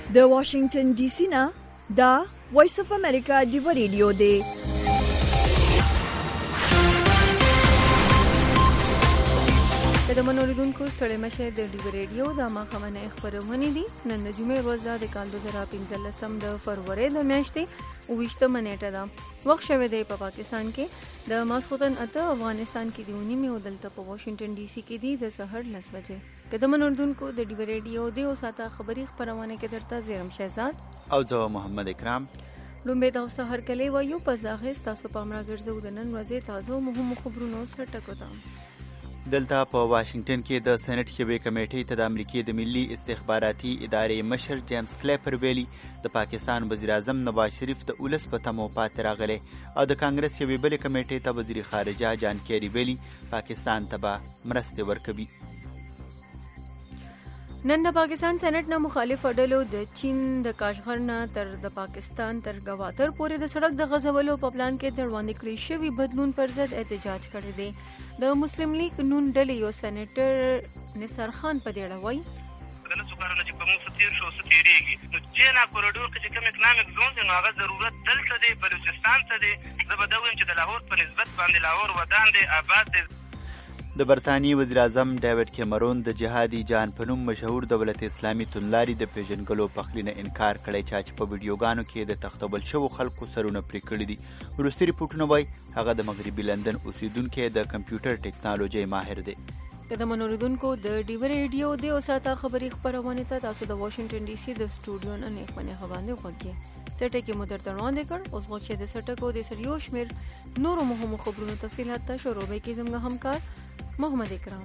د واشنگټن ډي سي نه دا وایس اف امریکا دی ریډیو دی. د منوریدونکو ستړي مشه د ډیو ریډیو د ماخمنه خبرونه دي. نن د جمعې ورځ د کال 2015 د فروری د میاشتې 28 منېټه ده. وخت شوه دی په پاکستان کې د ماسخوتن اته، افغانستان کې دی 9 او دلته په واشنگټن ډي سي کې دی د سحر 10 بجې. د منوریدونکو د ډیو ریډیو د اوساته خبري خبرونه کې درته زیرم شهزاد او زه محمد اکرام. لومبه تاسو هر کله وایو په ځاغه تاسو پامړه ګرځو د نن ورځې تازه مهم خبرونو سره ټکوتام. دلته په واشنگټن کې د سېنات شورای کمیټې ته د امریکای د ملي استخباراتي ادارې مشر جیمز کلیپر ویلي د پاکستان وزیر اعظم نواز شریف د اولس په تمو پاتې راغلی او د کانګرس یوې بلې کمیټې ته وزیر خارجه جان کیری ویلي پاکستان ته به مرستې ورکوي. نن د پاکستان سېنات نه مخالف ډلو د چین د کاشغر نه تر د پاکستان تر گواتر پورې د سړک د غځولو په پلان کې د وړاندې کړی شوی بدلون پر ضد احتجاج کړی دی. د مسلم لیگ نون ډلې یو سېنیټر نثار خان په دې اړه وایي د لسو کارونه چې په موږ څه تېر شو څه تېرېږي نو چینا کوریډور کې چې کوم اکنامک زون دی نو هغه ضرورت دلته دی، بلوچستان ته دی. زه به دا ویم چې د لاهور په نسبت باندې لاهور ودان دی، آباد دی. د برطانیې وزیر اعظم ډیوډ کیمرون د جهادي جان په نوم مشهور دولت اسلامي توندلاري د پیژنګلو پخلینه انکار کړی چې په ویډیوګانو کې د تختبل شوو خلکو سرونه پرې کړي دي. وروستي ریپورټونه وایي هغه د مغربي لندن اوسیدونکی د کمپیوټر ټیکنالوژي ماهر دی. د منوریدونکو د ډیو ریډیو د اوساته خبري خبرونه ته تاسو د واشنگټن ډي سي د سټوډیو نه خبرونه باندې وکړئ. سټه کې مدر تروان کړ اوس وخت د سټکو د سریو شمیر نورو مهمو خبرونو تفصیلات ته شروع به کې زموږ همکار محمد اکرام.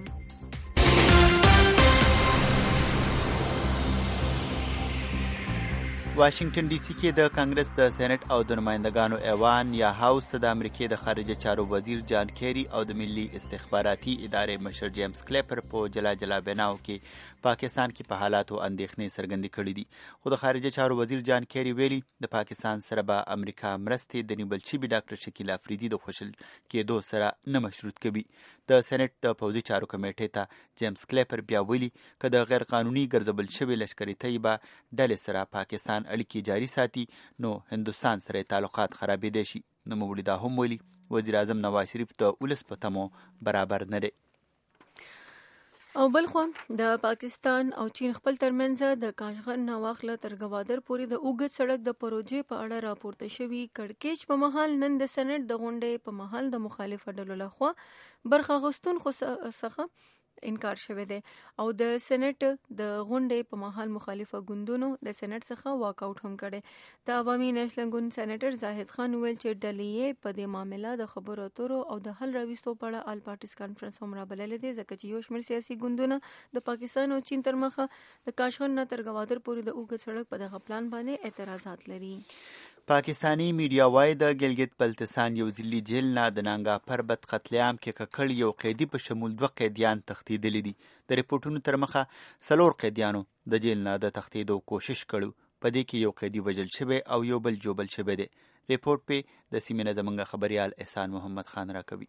واشنگټن ډي سي کې د کانګرس د سېنات او د نمائندګانو ایوان یا هاوس ته د امریکای د خارجه چارو وزیر جان کیری او د ملي استخباراتي ادارې مشر جیمز کلیپر په جلا جلا بناو کې پاکستان کې په حالاتو اندېښنې څرګندې کړې دي. خو د خارجه چارو وزیر جان کیری ویلي د پاکستان سره به امریکا مرستې د نیول شوي ډاکټر شکیل افریدي د خوشل کېدو سره نه مشروط کوي. د سېنات د پوځي چارو کمیټې ته جیمز کلیپر بیا ویلي که د غیر قانوني ګرځبل شوي لشکري طیبه ډلې سره پاکستان اړیکې جاري ساتي نو هندوستان سره تعلقات خرابېدای شي. نوموړي دا هم ویلي وزیر اعظم نواز شریف د اولس په تمو برابر نه دی. او بلخو د پاکستان او چین خپل ترمنځ د کاشغر نه واخله تر گوادر پورې د اوږد سړک د پروژې په اړه راپورته شوی کړکېچ په مهال نن د سېنات د غونډې په مهال د مخالف ډلو لخوا برخه اخیستونکو څخه انکار شوی دی او د سېنات د غونډې په مهال مخالفه ګوندونو د سېنات څخه واک اوټ هم کړي. د عوامي نېشنل ګوند سېنیټر زاهد خان ویل چې ډلې په دې معاملې د خبرو اترو او د حل راوستو په اړه آل پارټیز کانفرنس هم رابللی دی ځکه چې یو شمېر سیاسي ګوندونه د پاکستان او چین تر مخه د کاشغر نه تر گوادر پورې د اوږد سړک په دغه پلان باندې اعتراضات لري. پاکستانی میډیا وایي د ګلګت بلتستان یو ځلي جیل نه د نانګا پربت قتل عام کې ککړ یو قیدي په شمول 2 قیدیان تښتېدلي دي. د ریپورټونو تر مخه 4 قیدیانو د جیل نه د تښتېدو کوشش کړو. په دې کې یو قیدي وژل شوی او یو بل جوبل شوی دی. ریپورټ په د سیمې نه زموږ خبريال احسان محمد خان راکوي.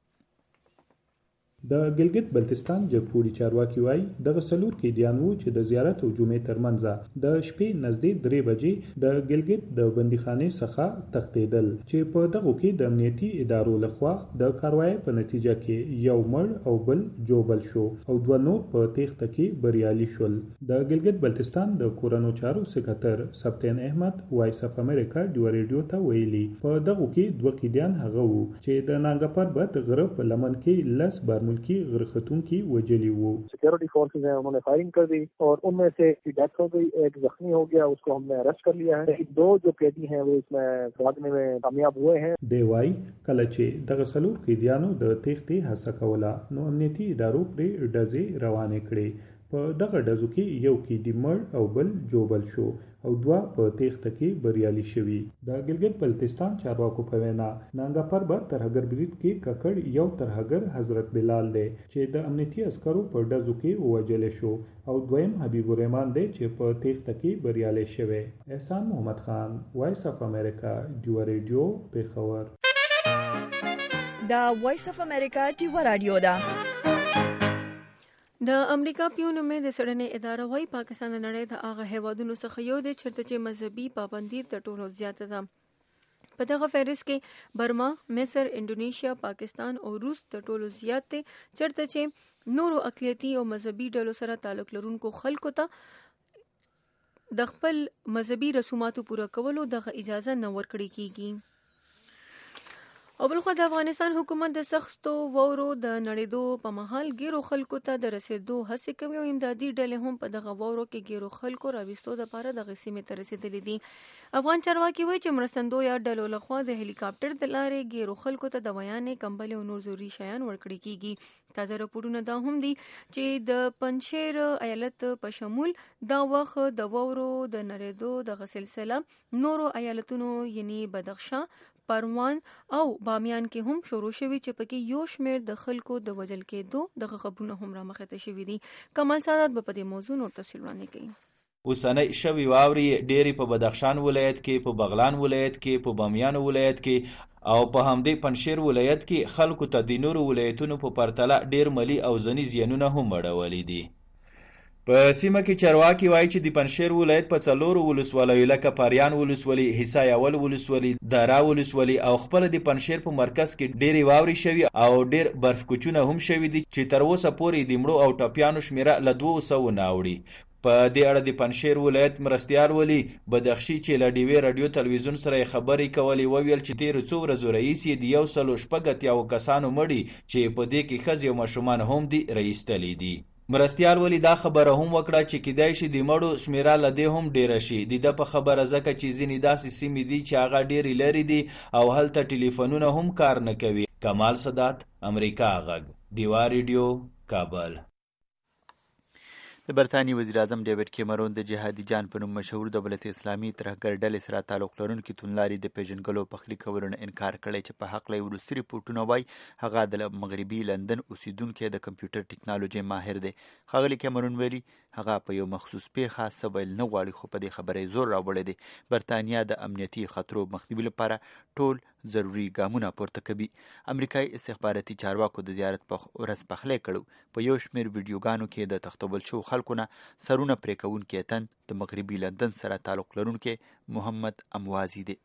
د ګلګت بلتستان جګپوړي چارواکي وایي دغه 4 قیدیان وو چې د زیارت او جمعې ترمنځ د شپې نږدې 3 بجې د ګلګت د بندیخانې څخه تښتېدل چې په دغه کې د امنیتي ادارو لخوا د کاروایی په نتیجه کې یو مړ او بل جوبل شو او 2 نور په تېښته کې بریالي شول. د ګلګت بلتستان د کورنو چارو سکرټر سبتین احمد وایس اف امریکا ډیو ریډیو ته ویلي په دغه کې 2 قیدیان هغه وو چې د نانګا پربت غره په لمن کې 10 بار की गरखतून की वजली वो सिक्योरिटी फोर्सेज हैं उन्होंने फायरिंग कर दी और उनमें से की डेथ हो गई, एक जख्मी हो गया, उसको हमने अरेस्ट कर लिया है. 2 जो कैदी हैं वो इसमें भागने में कामयाब हुए हैं. देवाई कलचे दगसलू कैदियानो द तेख्ती हसा कोला नो अमनियती इदारो पर डजे रवाने कड़े په دغه ډزو کې یو کې د مړ او بل جوبل شو او 2 په تېښته کې بریالي شوي. د ګلګت بلتستان چارواکو په وینا نانګا پربت ترهګر برید کې ککړ یو ترهګر حضرت بلال دی چې د امنیتي عسکرو په ډزو کې ووژل شو او دویم حبیب الرحمن دی چې په تېښته کې بریالي شوی. احسان محمد خان وایس اف امریکا ډیو ریډیو پیښور. دا وایس اف امریکا ډیو رادیو ده. د امریکا پیو نومې د څېړنې اداره وايي پاکستان د نړۍ د هغه هیوادونو څخه یو دی چېرته چې مذهبي پابندي تر ټولو زیاته ده. په دغه فهرست کې برما، مصر، انډونیشیا، پاکستان او روس تر ټولو زیات دي، چېرته چې نورو اقلیتي او مذهبي ډلو سره تعلق لرونکو خلکو ته د خپل مذهبي رسوماتو پوره کولو دغه اجازه نه ورکړې کیږي. او بلخوا د افغانستان حکومت د سختو واورو د نړېدو په مهال ګیرو خلکو ته د رسېدو هڅې کوي او امدادي ډلې هم په دغه واورو کې ګیرو خلکو راوستو دپاره دغه سیمې ته رسېدلي دي. افغان چارواکي وایي چې مرستندویه ډلو لخوا د هلیکاپټر د لارې ګیرو خلکو ته دوایانې، کمبلې او نور ضروري شیان ورکړي کیږي. تازه راپورونه دا هم دي چې د پنجشیر ایالت په شمول دا وخت د واورو د نړېدو دغه سلسله نورو ایالتونو یعنی بدخشان، پروان او بامیان کې هم شروع شوي چې پکې یو شمېر د خلکو د وژل کېدو دغه خبرونه هم رامخته شوي دي. کمال سادات به په دې موضوع نور تفصیل وړاندې کوي. اوسنۍ شوي واورې ډېرې په بدخشان ولایت کې، په بغلان ولایت کې، په بامیان ولایت کې او په همدې پنجشیر ولایت کې خلکو ته د نورو ولایتونو په پرتله ډېر مالی او ځني زیانونه هم اړولي دي. په سیمه کې چارواکي وایي چې د پنجشیر ولایت په 4 ولسوالیو لکه پریان ولسوالي، حصه اول ولسوالي، دره ولسوالي او خپل د پنجشیر په مرکز کې ډېرې واورې شوي او ډېر برف کوچونه هم شوي دي چې تر اوسه پورې د مړو او ټپیانو شمیره له 200 نه اوړي. په دې اړه د پنجشیر ولایت مرستیال ولی بدخشي چې له ډیوې رادیو تلویزیون سره خبرې کولې وویل چې تیر څو ورځو رئیس د 160 کسانو مړي چې په دې کې ښځې او ماشومان هم دي رئیستلي دي. مرستیال ولی دا خبره هم وکړه چې کیدای شي د مړو شمیره له دې هم ډیره شي. د ده په خبره ځکه چې ځینې داسې سیمې دي چې هغه ډېرې لرې دي او هلته ټلیفونونه هم کار نه کوي. کمال سادات، امریکا غږ، ډیوا ریډیو، کابل. د برطانیې وزیر اعظم ډیوډ کیمرون د جهادي جان په نوم مشهور دولت اسلامي ترهګر ډلې سره تعلق لرونکي توندلارې د پیژنګلو پخلي کولو نه انکار کړی چې په حق له وروستي ریپورټونه وایي هغه د مغربي لندن اوسیدونکی د کمپیوټر ټیکنالوژي ماهر دی. ښاغلي کیمرون ویلي هغه په یو مخصوص پیښه څه ویل نه غواړي، خو په دې خبره زور راوړی دی. برطانیه د امنیتي خطرو مخنیوي لپاره ټول ضروري ګامونه پورته کوي. امریکایي استخباراتي چارواکو د زیارت په ورځ پخلی کړو. په یو شمېر ویډیوګانو کې د تختوبل شو خلکو نه سرونه پرې کوونکی تن د مغربي لندن سره تعلق لرونکی محمد اموازي دی.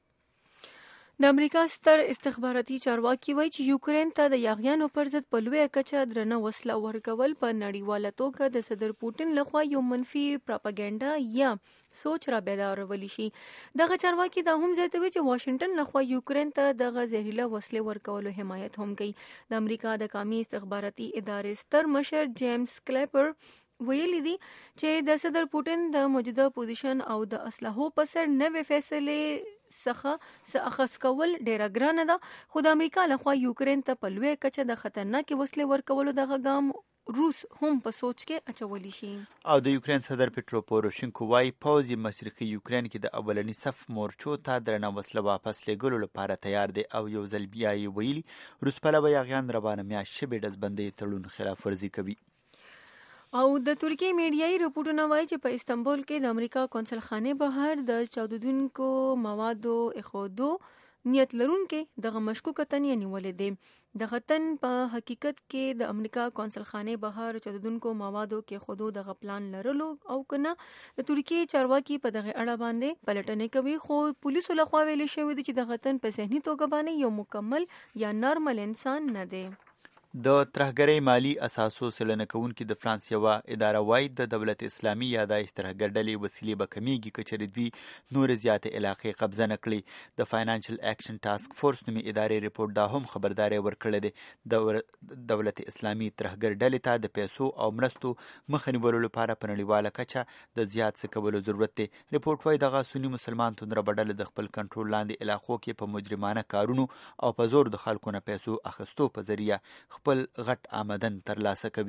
د امریکا ستر استخباراتي چارواکي وایي چې یوکرین ته د یاغیانو پر ضد په لویه کچه درنه وسله ورکول په نړیواله توګه د صدر پوټین لخوا یو منفي پراپاګاندا یا سوچ را بیدارولی شي. دغه چارواکي دا هم زیاتوي چې واشنگټن لخوا یوکرین ته دغه زهريله وسلې ورکولو حمایت هم کوي. د امریکا د قومي استخباراتي ادارې ستر مشر جیمز کلیپر ویلي دي چې د صدر پوټین د موجوده پوزیشن او د اسلحو په سر نوې فیصلې څخه اخذ کول ډیره ګرانه ده، خو د امریکا لخوا یوکرین ته په لویه کچه د خطرناکې وسلې ورکولو دغه ګام روس هم په سوچ کې اچولی شي. او د یوکرین صدر پټرو پوروشینکو وایي پوځ یې مشرقي یوکرین کې د اولني صف مورچو ته درنه وسله واپس لیږلو لپاره تیار دی. او یو ځل بیا یې ویلي روس پلوه یاغیان روانه میاشت شبې ډزبندۍ تړون خلاف ورزي کوي. او د ترکیې میډیایي رپورټونه وایي چې په استنبول کې د امریکا قونسل خانې بهر د چاودیدونکو موادو ایښودو نیت لرونکي دغه مشکوکه تن یې نیولې دی. دغه تن په حقیقت کې د امریکا قونسل خانې بهر چاودیدونکو موادو کېښودو دغه پلان لرلو او کنه د ترکیې چارواکي په دغه اړه باندې پلټنې کوي، خو پولیسو لخوا ویل شوی دی چې دغه تن په ذهني توګه باندې یو مکمل یا نارمل انسان نه دی. د ترهګرۍ مالی اساسو څېړنه کوونکي د فرانس یوه اداره وایي د دولت اسلامي یادایش ترهګر ډلې وسیلې به کمیږي که چېرې دوی نورې زیاتې علاقې قبضه نه کړي. د فاینانشل اکشن ټاسک فورس نومي ادارې رپورټ دا هم خبرداری ورکړی دی. د دولت اسلامي ترهګر ډلې ته د پیسو او مرستو مخه نیولو لپاره په نړیواله کچه د زیات څه کولو ضرورت دی. رپورټ وایي دغه سني مسلمان توندربه ډلې د خپل کنټرول لاندې علاقو کې په مجرمانه کارونو او په زور د خلکو نه پیسو اخیستو په ذریعه خپل غټ آمدن ترلاسه کوي.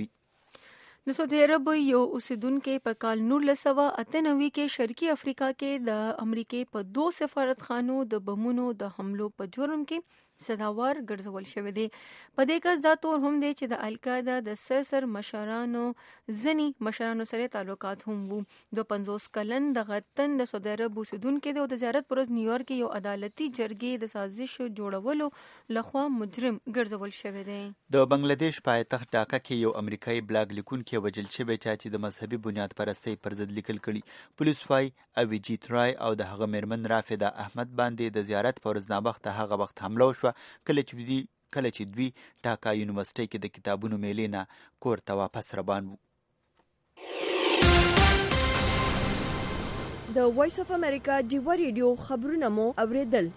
د سعودي عرب یو اوسیدونکي په کال 1998 کې شرقي افریقا کې د امریکې په 2 سفارتخانو د بمونو د حملو په جرم کې صداوار ګرځول شوی دی. په دې کس دا تور هم دی چې د القاعده د سر مشرانو سره تعلقات هم وو. 52 کلن د غتن د سعودي عرب اوسیدونکی دی او د زیارت پر ورځ نیویارک کې یو عدالتي جرګې د سازش جوړولو لخوا مجرم ګرځول شوی دی. د بنگلاديش پایتخت ډاکا کې یو امریکایي بلاګ لیکونکی وژل شوی چې د مذهبي بنیاد پرستۍ پر ضد لیکل کړي. پولیس وايي اویجیت رای او د هغه میرمن رافده احمد باندې د زیارت پر ورځ ناوخته هغه وخت حمله وشوه کله چې دوی ډاکا یونیورسيټي کې د کتابونو میلې نه کور ته واپس روان وو. د وایس اف امریکا ډیوا ریډیو خبرونه مو اوریدل.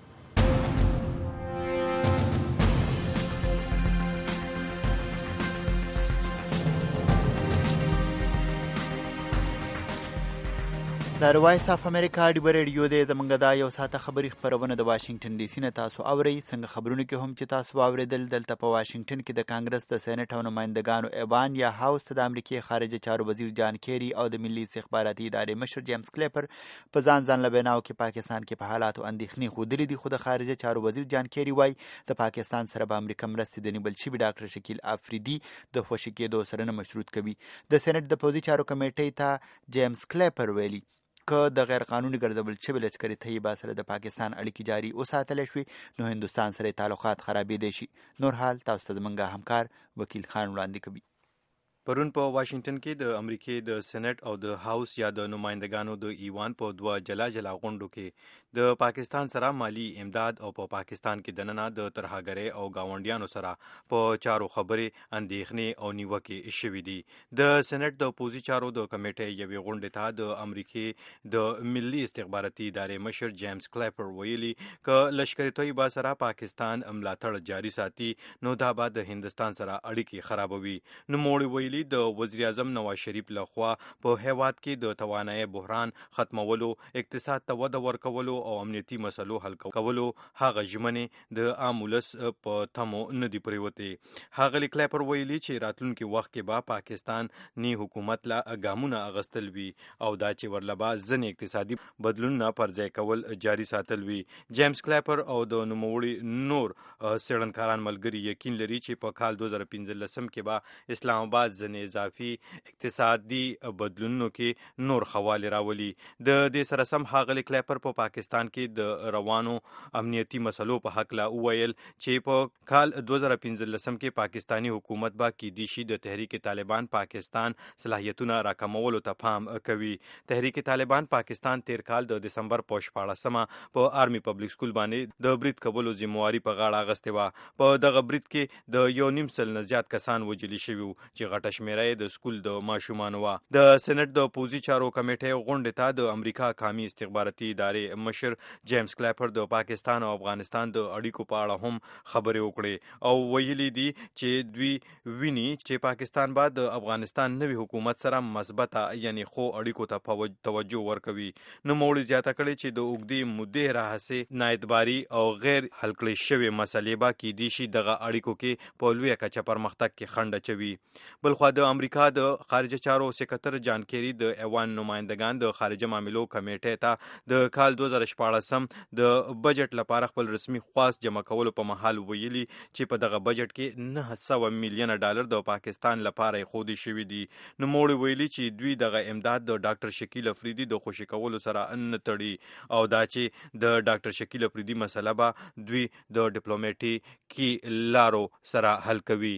د وایس اف امریکا ډیوا ریډیو د زمونږ د یو ساعته خبري خبرونه د واشنگټن ډي سي نه تاسو اورئ. څنګه خبرونه کې هم چې تاسو واوریدل، دلته په واشنگټن کې د کانګرس د سېنات او نمائندګانو ایوان یا هاوس ته د امریکای خارجه چارو وزیر جان کیری او د ملي استخباراتي ادارې مشر جیمز کلیپر په ځان لبناو کې پاکستان کې په حالاتو اندېښنې خوندلې دي. خو د خارجه چارو وزیر جان کیری وایي د پاکستان سره به امریکا مرستې د نیول شوي ډاکټر شکیل افریدي د خوشي کېدو سره نه مشروط کوي. د سېنات د پوځي چارو کمیټې ته جیمز کلیپر ویلي که د غیر قانوني ګرځول شوي لشکري طیبه سره د پاکستان اړیکې جاري وساتلی شوي نو هندوستان سره تعلقات خرابېدی شي. نور حال تاسو ته زموږ همکار وکیل خان وړاندې کوي. پرون په واشنگټن کې د امریکای د سېنات او د هاوس یا د نمائندګانو د ایوان په دوه جلا غونډو کې د پاکستان سره مالی امداد او په پاکستان کې دننه د ترهګرۍ او گاونډیانو سره په چارو خبرې اندېښنې او نیوکې شوې دي. د سېنات د پوزي چارو د کمیټې یوې غونډې ته د امریکای د ملي استخباراتي ادارې مشر جیمز کلیپر ویلي ک لشکري طیبه سره پاکستان ملاتړ جاري ساتي نو دا به د هندستان سره اړیکې خرابوي. نو موړي ویلي د وزیر اعظم نواز شریف لخوا په هیواد کې د توانایي بحران ختمولو، اقتصاد ته وده ورکولو او امنیتي مسلو حل کولو هغه ژمنې د عام ولس په تمو نه دی پریوتې. هغه کلیپر ویلي چې راتلونکي وخت کې به پاکستان نی حکومت لا ګامونه اغستل وي او دا چې ورلبا ځنې اقتصادي بدلونونه پر ځای کول جاري ساتل وي. جیمز کلیپر او د نوموړي نور څېړنکاران ملګري یقین لري چې په کال 2015 کې به اسلام آباد اضافي اقتصادي بدلونونو کې نور خواله راولي. د دې سره سم هغه کلیپر په پاکستان کې د روانو امنیتي مسلو په حق لا ویل چې په کال 2015 کې پاکستانی حکومت با کې د شي د تحریک طالبان پاکستان صلاحیتونه راکمولو ته پام کوي. تحریک طالبان پاکستان تیر کال د دسمبر په 14مه په آرمي پبلک سکول باندې د برید کولو ذمہواری په غاړه اغستې و. په دغه برید کې د 1.5 سل نه زیات کسان وژل شوي چې غټه شمیره د سکول د ماشومان و. د سېنات د پوزي چارو کمیټې غونډې ته د امریکا قومي استخباراتي ادارې مشر جیمز کلیپر د پاکستان او افغانستان د اړیکو په اړه هم خبرې وکړې او ویلي دي چې دوی ویني چې پاکستان بعد د افغانستان نوي حکومت سره مثبته یعنی خو اړیکو ته توجه ورکوي. نو موړي زیاته کړي چې د اوږدې مودې راهیسې نااعتباري او غیر حل کړې شوې مسلې به کې دي شي دغه اړیکو کې په لویه کچه پرمختګ کې خنډ اچوي. بلخوا د امریکا د خارجه چارو سکرټر جان کیری د ایوان نمائندگان د خارجه معاملو کمیټې ته د کال 2014 د بجټ لپاره خپل رسمي خواست جمع کولو په محل ویلي چې په دغه بجټ کې 900 میلیون ډالر د پاکستان لپاره خودي شوی دي. نو موړي ویلي چې دوی دغه امداد د ډاکټر شکیل افریدي د خوشی کولو سره ان تړي او دا چې د ډاکټر شکیل افریدي مسله به دوی د ډیپلوماټیکي لارو سره حل کوي.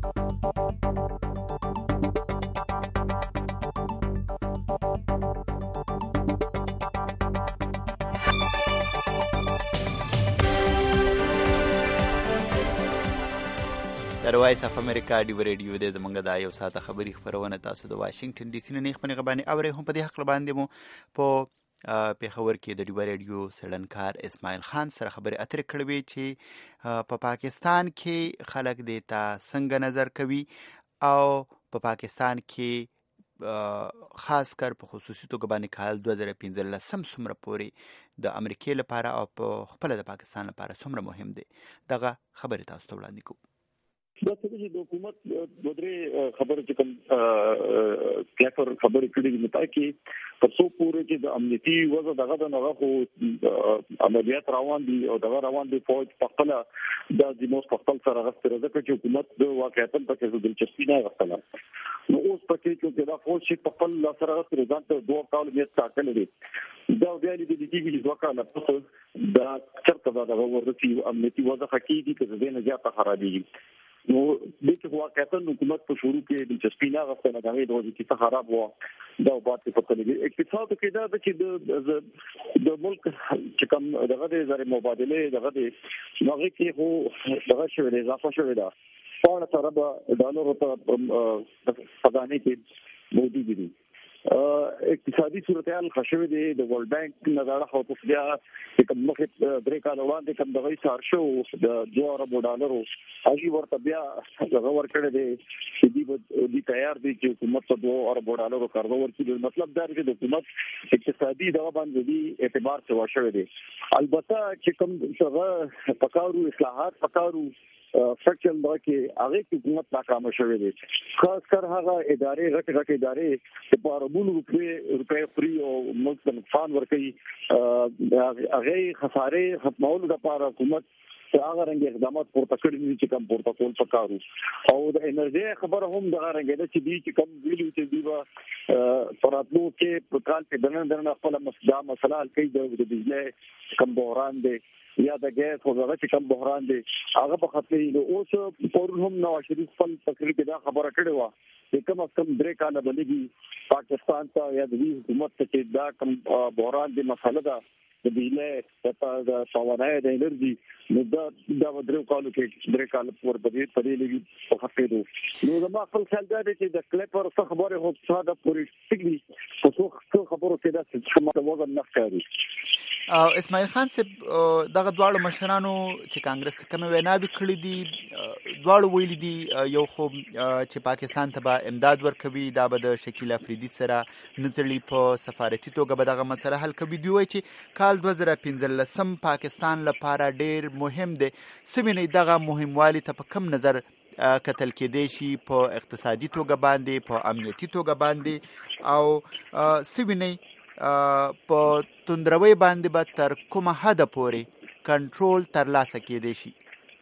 د وایس اف امریکا ډیوا ریډیو د زمونږ د یو ساعته خبري خبرونه تاسو د واشنگټن ډي سي نه خپل غباني اوري هم په دې حق باندې مو په پیښور کې د ډیوا ریډیو څېړنکار اسماعیل خان سره خبرې اترې کړې چې په پاکستان کې خلک دې ته څنګه نظر کوي او په پاکستان کې خاص کر په خصوصي توګه باندې کال 2015 څومره پورې د امریکای لپاره او په خپل د پاکستان لپاره څومره مهم دی. دغه خبرې تاسو ته وړاندې کوم. دا څه چې د حکومت د درې خبرې چې کوم کلیفر خبرې کړې دي نو کې په څو پورې چې د امنیتي وضع دغه د نغه خو عملیات روان دي او دغه روان دي فوج په خپل د موږ په خپل سره غوښتل راځي چې حکومت د واقعیت په کې دلچسپي نه غوښتل نو اوس پکې چې دا فوج چې په خپل سره غوښتل ځان ته 2 کال یې ټاکل دي دا بیا د دې کې د وکاله په دا چرته دا ورته امنیتي وضع حقيقي کې د نه زیاته خرابېږي نو د چې واقعیت حکومت په شروع کې دلچسپي نه غوښتل دا د وضعیت څخه خراب و دا باندې په تلګي اقتصاد کې دا چې د ملک چې کوم دغه د زر مبادله دغه د هغه کې هو دغه شوی دی اضافه شوی دا 4 ارب ډالر په خزانه کې موجود دي اقتصادي صورتحال خشوي دي د ورلد بانک نظر خو په بیا کوم مخ درې کال وړاندې کوم دغه سار شو د 2 ارب ډالرو هغه ورته بیا هغه ورکړي دي چې دی تیار دي چې حکومت ته 2 ارب ډالرو قرض ورکړي مطلب دا دی چې حکومت اقتصادي دغه باندې دی اعتبار څه وشوي دي البته چې کوم څنګه پکارو اصلاحات پکارو فکر دا کې هغه حکومت ناکام شوه دي خاص کر هغه ادارې غټ ادارې چې په اربونو روپے فری او ملک نقصان ورکړي هغه خساره ختمولو لپاره حکومت هغه رنګ اقدامات پورته کړی دي چې کوم پروتوکول پکارو او د انرژي خبره هم د رنګ د چې دي چې کوم ویلو چې دی پراتلو کې په کال کې دنه خپل مسله حل کوي د بجلی کم بحران دی یا د ګیس او دغه کوم بحران دی هغه په خاطر له اوس پورن هم نو شریف خپل تقریر کې دا خبره کړې و چې کوم از کم 3 کال بلګي پاکستان ته یا د حکومت ته دا کوم بحران دی مسله ده د بجلی د توانایي د انرژي نو دا درو کالو کې 3 کال پور پدې لګي په خاطر نو زما خپل خیال دا دی چې د کلیپر څخه خبره هو ساده پوری ټیک دي څه خبرو کې دا څه کومه وزن نه کوي او اسماعیل خان صاحب دغه دواړو مشرانو چې کانګرس کوم ویناوي کړې دي دواړو ویلي دي یو خو چې پاکستان ته به امداد ورکوي دا به د شکیل افریدي سره نترلی په سفارتي توګه به دغه مسله حل کوي دی وایي چې کال 2015 پاکستان لپاره ډیر مهم دی سمینه دغه مهموالي ته په کم نظر کتل کېدی شي په اقتصادي توګه باندې په امنیتي توګه باندې او سمینه په توندروي باندې به تر کومه حد پورې کنټرول ترلاسه کېدی شي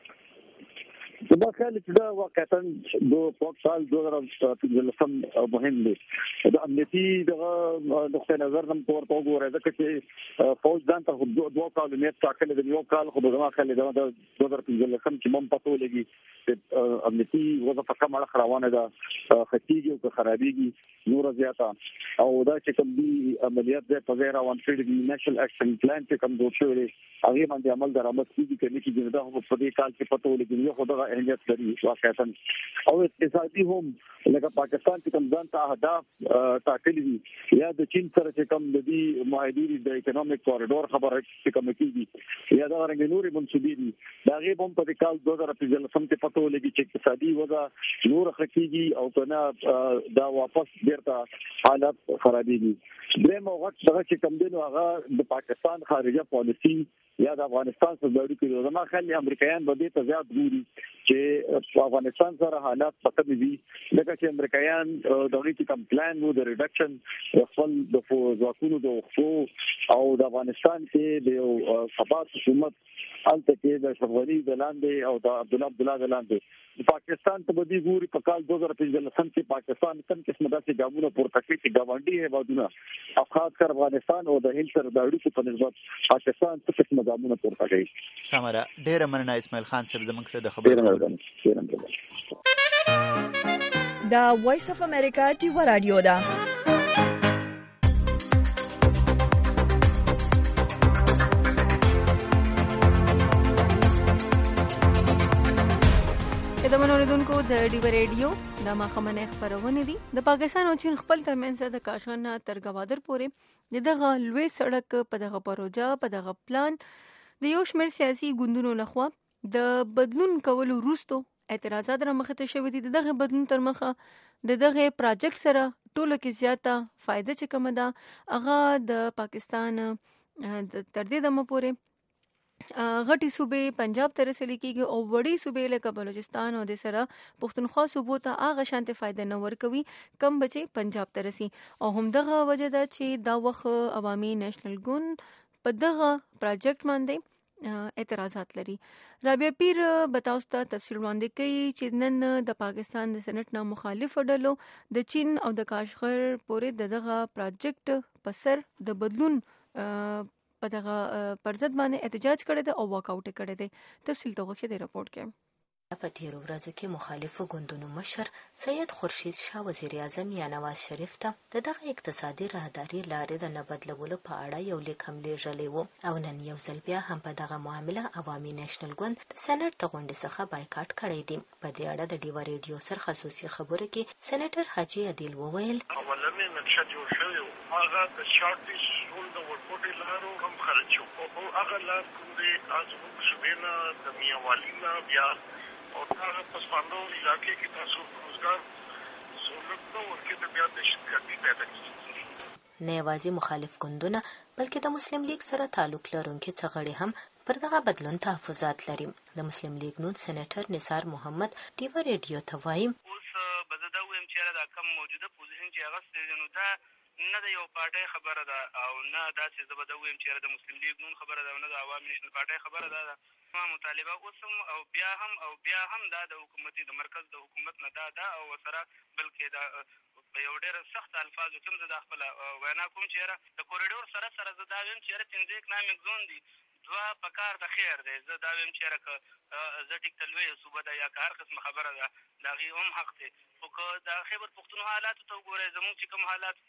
دا خیال چې دا واقعا د سال 2015 مهم دی د امنیتي دغه نقطه نظر هم ورته وګورئ چې فوج ځان ته 2 کال نیت ټاکل دی یو کال خو دغه خلک د 2015 چې مم پتو لګي چې امنیتي وضع په کومه اړه روانه ده خطيږي او خرابيږي نور زیاته او دا چې کوم دي عملیات د په ځای روان شوی دی نېشنل اکشن پلان چې کوم جوړ شوی دی هغه باندې عمل درآمد کیږي چې دا په دې کال کې پتو لګي یو خدای اهمیت لري واقعا او اقتصادي هم لکه پاکستان چې کوم ځان ته اهداف ټاکلي دي یا د چین سره چې کوم د دې معاهدې د اکونومیک کوریډور خبره چې کوم کیږي یا دا رنګ نوري منسوبې دي دا غي هم په کال 2015 کې پتو لګي چې اقتصادي وضع نور خکېږي او کنه دا واپس بیرته حالت خرابېږي درېم وخت دغه چې کوم دین هغه د پاکستان خارجه پالیسی یا د افغانستان سره د اړیکو زما خلک امریکایان به دې ته زیات ګوري چې افغانستان سره حالات پکې دي لکه چې امریکایان دغه چې کوم پلان وو د ریډکشن خپل د ځواکونو د او د افغانستان کې د ثبات حکومت الته کې د شغوري د لاندې او د عبد الله د لاندې پاکستان ته بدی ګوري په کال 2015 کې پاکستان کوم قسمه داسې ګامونه پورته کړی چې ګاونډي هیوادونه افغان کر افغانستان او د هند سره د اړیکو په نسبت پاکستان څه قسمه ګامونه پورته کړی سمره ډیره مننه اسماعیل خان صاحب زموږ سره د خبرو دا وایس اف امریکا ټي رادیو دا د منوریدونکو د ډیو ریډیو د ماخمنه خبرونه دي د پاکستان او چین خپل ترمنځ د کاشان تر گوادر پورې دغه لوی سړک په دغه پروژه په دغه پلان د یو شمېر سیاسي ګوندونو لخوا د بدلون کولو وروسته اعتراضات را مخته شوې دي دغه بدلون تر مخه دغه پروجیکټ سره ټولو کې زیاته فائدہ چې کومه ده هغه د پاکستان تر دې دمه پورې غټي صوبې پنجاب ته رسېدل کېږي او وړي صوبې لکه بلوچستان او د سره پښتونخوا صوبو ته هغه شانتي فائدہ نه ورکوي کم بچي پنجاب ته رسي او همدغه وجه ده چې دا وخت عوامي نېشنل ګوند په دغه پروجیکټ باندې اعتراضات لري. رابعه پیر بتاوس ته تفصیل وړاندې کوي چې نن د پاکستان د سېنات نه مخالف ډلو د چین او د کاشغر پورې دغه پروجیکټ په سر د بدلون په دغه پرځد باندې احتجاج کړی دی او واک آوټ کړی دی. تفصیل ته وګورئ د رپورت کې. په تیرو ورځو کې مخالفو ګوندونو مشر سید خورشید شاه وزیر اعظم یا نواز شریف ته دغه اقتصادي راهداري لارې د نه بدلولو په اړه یو لیک هم لیږلی و او نن یو ځل بیا هم په دغه معامله عوامي نېشنل ګوند د سېنات د غونډې څخه بایکاټ کړی دی. په دې اړه د ډیوا ریډیو سره خصوصي خبرو کې سېنیټر حاجي عادل وویل اولنې نقشه جوړ شوی هغه د شارټ لیست رول د ورکوټې لارو هم خرج شو او هغه لار کوم دی ازموږ شوبینا د میاوالینا بیا او هغه پسپاندو علاقې کې تاسو روزګار سہولت نو ورکې د بیا د شرکتي پیدا کیږي. نه یوازې مخالف ګوندونه بلکې د مسلم لیگ سره تعلق لرونکي څه غړي هم پر دغه بدلون تحفظات لري. د مسلم لیگ نون سېنیټر نثار محمد ډیوا ریډیو ته وایي اوس بزدا ویم چې دا کم موجوده پوزیشن چې هغه ستنو دا نه د یو پارټي خبره ده او نه دا چې زبده ویم چې د مسلم لیگ نون خبره ده او نه د عوامي نېشنل پارټي خبره ده. ما مطالبه اوسم او بیا هم دا د حکومتي د مرکز د حکومت نه دا او سره بلکې دا په یو ډېر سخت الفاظو کې زه د خپل وینا کوم چې د کوریډور سره زه دا ویم چې پنځه اکنامک زون دي دوا پکار د خیر دی. زه دا ویم چې زه ټیک تلوي صوبه ده یا هر قسم خبره ده دا غي هم حق دی. او که د خیبر پښتونخوا حالات ته وګورئ زموږ چې کوم حالات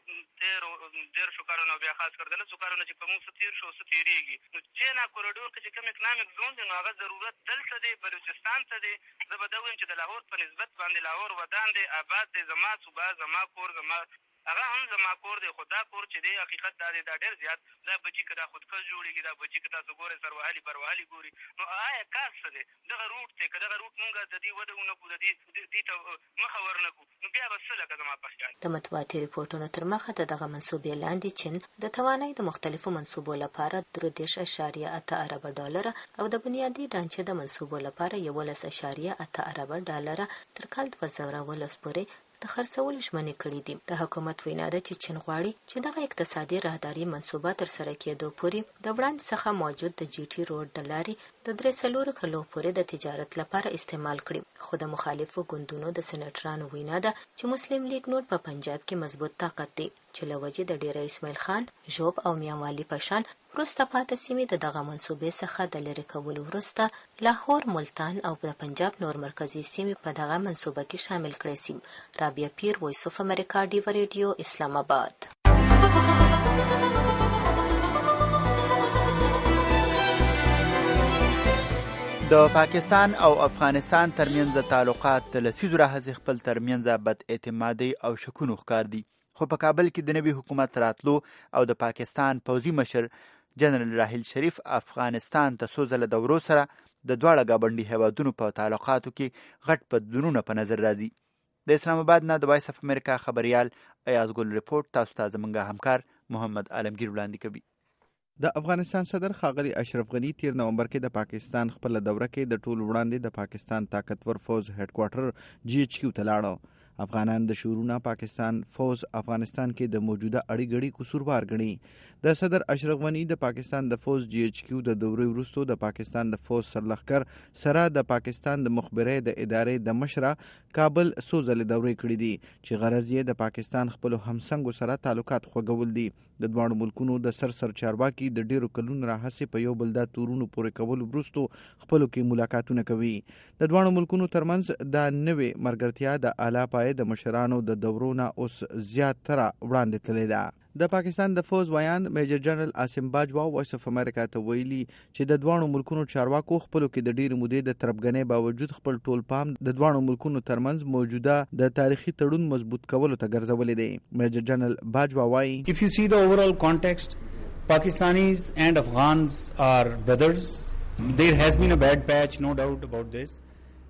د ډېر شو کارونه بیا خاص کر دله څو کارونه چې په موږ تیر شو تیریږي نو چې نه کوریډور کې چې کوم اکنامک زون دی نو هغه ضرورت دلته دی بلوچستان ته دی. زه به دا ویم چې د لاهور په نسبت باندې لاهور ودان دی آباد دی زما صوبه زما کور زما هغه هم زما کور دی. خو دا کور چې دی حقیقت دا دی دا ډېر زیات دا بچي که دا خودکش جوړېږي دا بچي که تاسو ګورئ سروهالي پروهالي ګوري نو آیا کار څه دی دغه روټ دی که دغه روټ مونږ د دې وده ونه کړو د دې ته مخه ورنه کړو نو بیا به څه لکه زما په خیال. د مطبوعاتي رپورټونو تر مخه د دغه منصوبې لاندې چین د توانایي د مختلفو منصوبو لپاره $13.8 ارب او د بنیادي ډانچې د منصوبو لپاره 11.8 ارب تر کال 2019 پورې د خرڅولو ژمنې کړې دي. د حکومت وینا ده چې چین غواړي چې دغه اقتصادي راهداري منصوبه تر سره کېدو پورې د وړاندې څخه موجود د جی ټي روډ د لارې د 3 کلو پورې د تجارت لپاره استعمال کړي. خو د مخالفو ګوندونو د سېنیټرانو وینا ده چې مسلم لیگ نور په پنجاب کې مضبوط طاقت دی چې له وجې د ډېری اسماعیل خان ژوب او میاوالی په شان وروسته پاتې سیمې د دغه منصوبې څخه د لرې کولو وروسته لاهور ملتان او د پنجاب نور مرکزي سیمې په دغه منصوبه کې شامل کړي سي. رابعه پیر وایس اف امریکا ډیوا ریډیو اسلام آباد. د پاکستان او افغانستان ترمنځ تعلقات د لسیزو راهیسې خپل ترمنځ بد اعتمادي او شکونو ښکار دي. خو په کابل کې د نوي حکومت راتلو او د پاکستان پوځي مشر جنرال راحیل شریف افغانستان ته څو ځله دورو سره د دواړه ګاونډي هیوادونو په تعلقاتو کې غټ بدلونونه په نظر راځي. د اسلام آباد نه د وایس اف امریکا خبريال ایاز ګل رپورټ تاسو ته زمونږ همکار محمد عالمگیر وړاندې کوي. د افغانستان صدر ښاغلی اشرف غنی 13 نومبر کې د پاکستان خپل دوره کې د ټول وړاندې د پاکستان طاقتور فوز هډ کوارټر جی ایچ کیو ته لاړو. افغانان د شورونه پاکستان فوز افغانستان کې د موجوده اړیګړي قصوروار ګڼي. د صدر اشرف غنی د پاکستان د فوز جی ایچ کیو د دورې وروسته د پاکستان د فوز سرلښکر سره د پاکستان د مخبرۍ د ادارې د مشره کابل څو ځلې دورې کړې دي چې غرض یې د پاکستان خپل همسنګو سره تعلقات خوږول دي. د دوه ملکونو د سر چارواکي د ډیرو کلونو راهیسې په یو بل د تورونو پورې کول وروسته خپل کې ملاقاتونه کوي. د دوه ملکونو ترمنځ د نوې مرګرتیا د اعلی پای د مشرانو د دورونه اوس زیاتره وړاندې تللی ده. د پاکستان د فوز ویان میجر جنرال عاصم باجوا وایس اف امریکا ته ویلي چې د دوه ملکونو چارواکو خپل کې د ډیر مودې د تربګنې باوجود خپل ټول پام د دوه ملکونو ترمنځ موجوده د تاریخي تړون مضبوط کولو ته ګرځولې دي. میجر جنرال باجوا وایي If you see the overall context, Pakistanis and Afghans are brothers. There has been a bad patch, no doubt about this.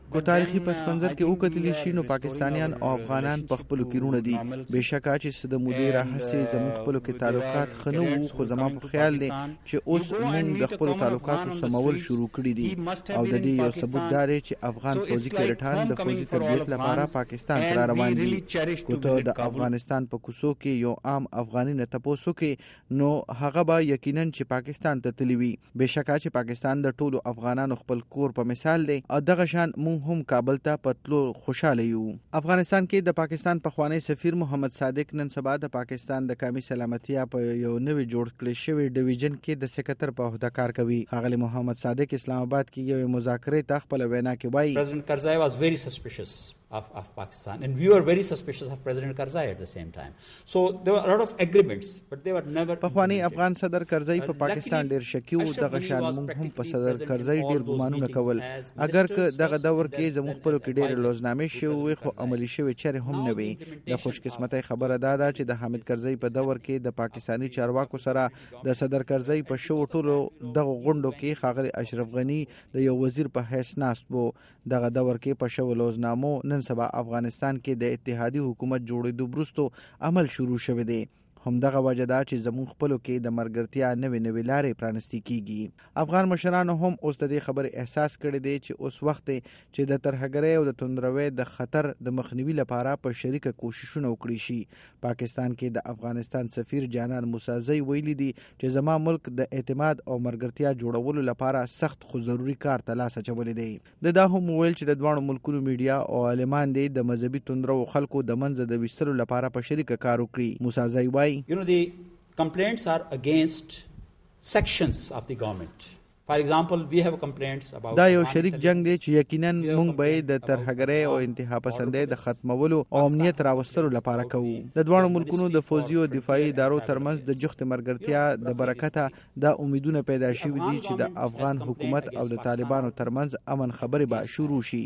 کو تاریخي پس منظر کې وکتلی شي نو پاکستانیان او افغانان په خپل کې رونه دي بهشکه چې د مودې راهسي زموږ خپل کې تعلقات خنو خو زما په خیال دی چې اوس موږ د خپل تعلقاتو سمول شروع کړی دي او د دې یو ثبوت دی چې افغان فوجي کډټان د فوجي تربیت لپاره پاکستان ته روان دي کو ته د افغانستان په کوڅو کې یو عام افغاني نه تاسو کې نو هغه به یقینا چې پاکستان ته تللی وي بهشکه چې پاکستان د ټولو افغانانو خپل کور په مثال دی او دغه شان مونږ هم کابل ته پتلو خوشاله یو. افغانستان کې د پاکستان پخوانی سفیر محمد صادق نن سبا د پاکستان د قومي سلامتیا په یو نوې جوړ کړی شوی ډیویژن کې د سکرټر په عہده کار کوي. ښاغلی محمد صادق اسلام آباد کې یو مذاکرې ته خپل وینا کې وایي President Karzai was very suspicious of Pakistan and we were very suspicious of President Karzai at the same time. So there were a lot of agreements but they were never پخوانی افغان صدر کرزی په پاکستان ډیر شکیو دغه شان موږ هم په صدر کرزی ډیر ګمانونه کول اگر که دغه دور کې زموږ خپل کې ډیر لوزنامې شوی خو عملی شوی چره هم نه وي. د خوش قسمتۍ خبره ده چې د حامد کرزی په دور کې د پاکستانی چارواکو سره د صدر کرزی په شو ټولو دغه غونډو کې ښاغلی اشرف غنی د یو وزیر په حیث ناست وو. دغه دور کې په شو لوزنامو نن سبا افغانستان کې د اتحادی حکومت جوړېدو وروسته عمل شروع شوی دی. همدغه وجه ده چې زموږ خپلو کې د مرګرتیا نوې لارې پرانستی کیږي. افغان مشرانو هم اوس د دې خبرې احساس کړی دی چې اوس وخت دی چې د ترهګرۍ او د توندروي د خطر د مخنیوي لپاره په شریکه کوششونه وکړي شي. پاکستان کې د افغانستان سفیر جانان موسازی ویلي دي چې زما ملک د اعتماد او مرګرتیا جوړولو لپاره سخت خو ضروری کار ته لاس اچولی دی. دا هم ویل چې د دواړو ملکونو میډیا او عالمان دي د مذهبي توندرو خلکو د منځ د وستلو لپاره په شریکه کار وکړي. موسازی وایي You know, the complaints are against sections of the government. For example, we have complaints about دا یو شریک جنگ دی چې یقینا موږ به د ترهګرۍ او انتها پسندۍ د ختمولو او امنیت راوستلو لپاره کوو. د دوه ملکونو د فوجي او دفاعي ادارو ترمنځ د جخت مرګرتیا د برکته دا امیدونه پیدا شوي دي چې د افغان حکومت او د طالبانو ترمنځ امن خبرې به شروع شي.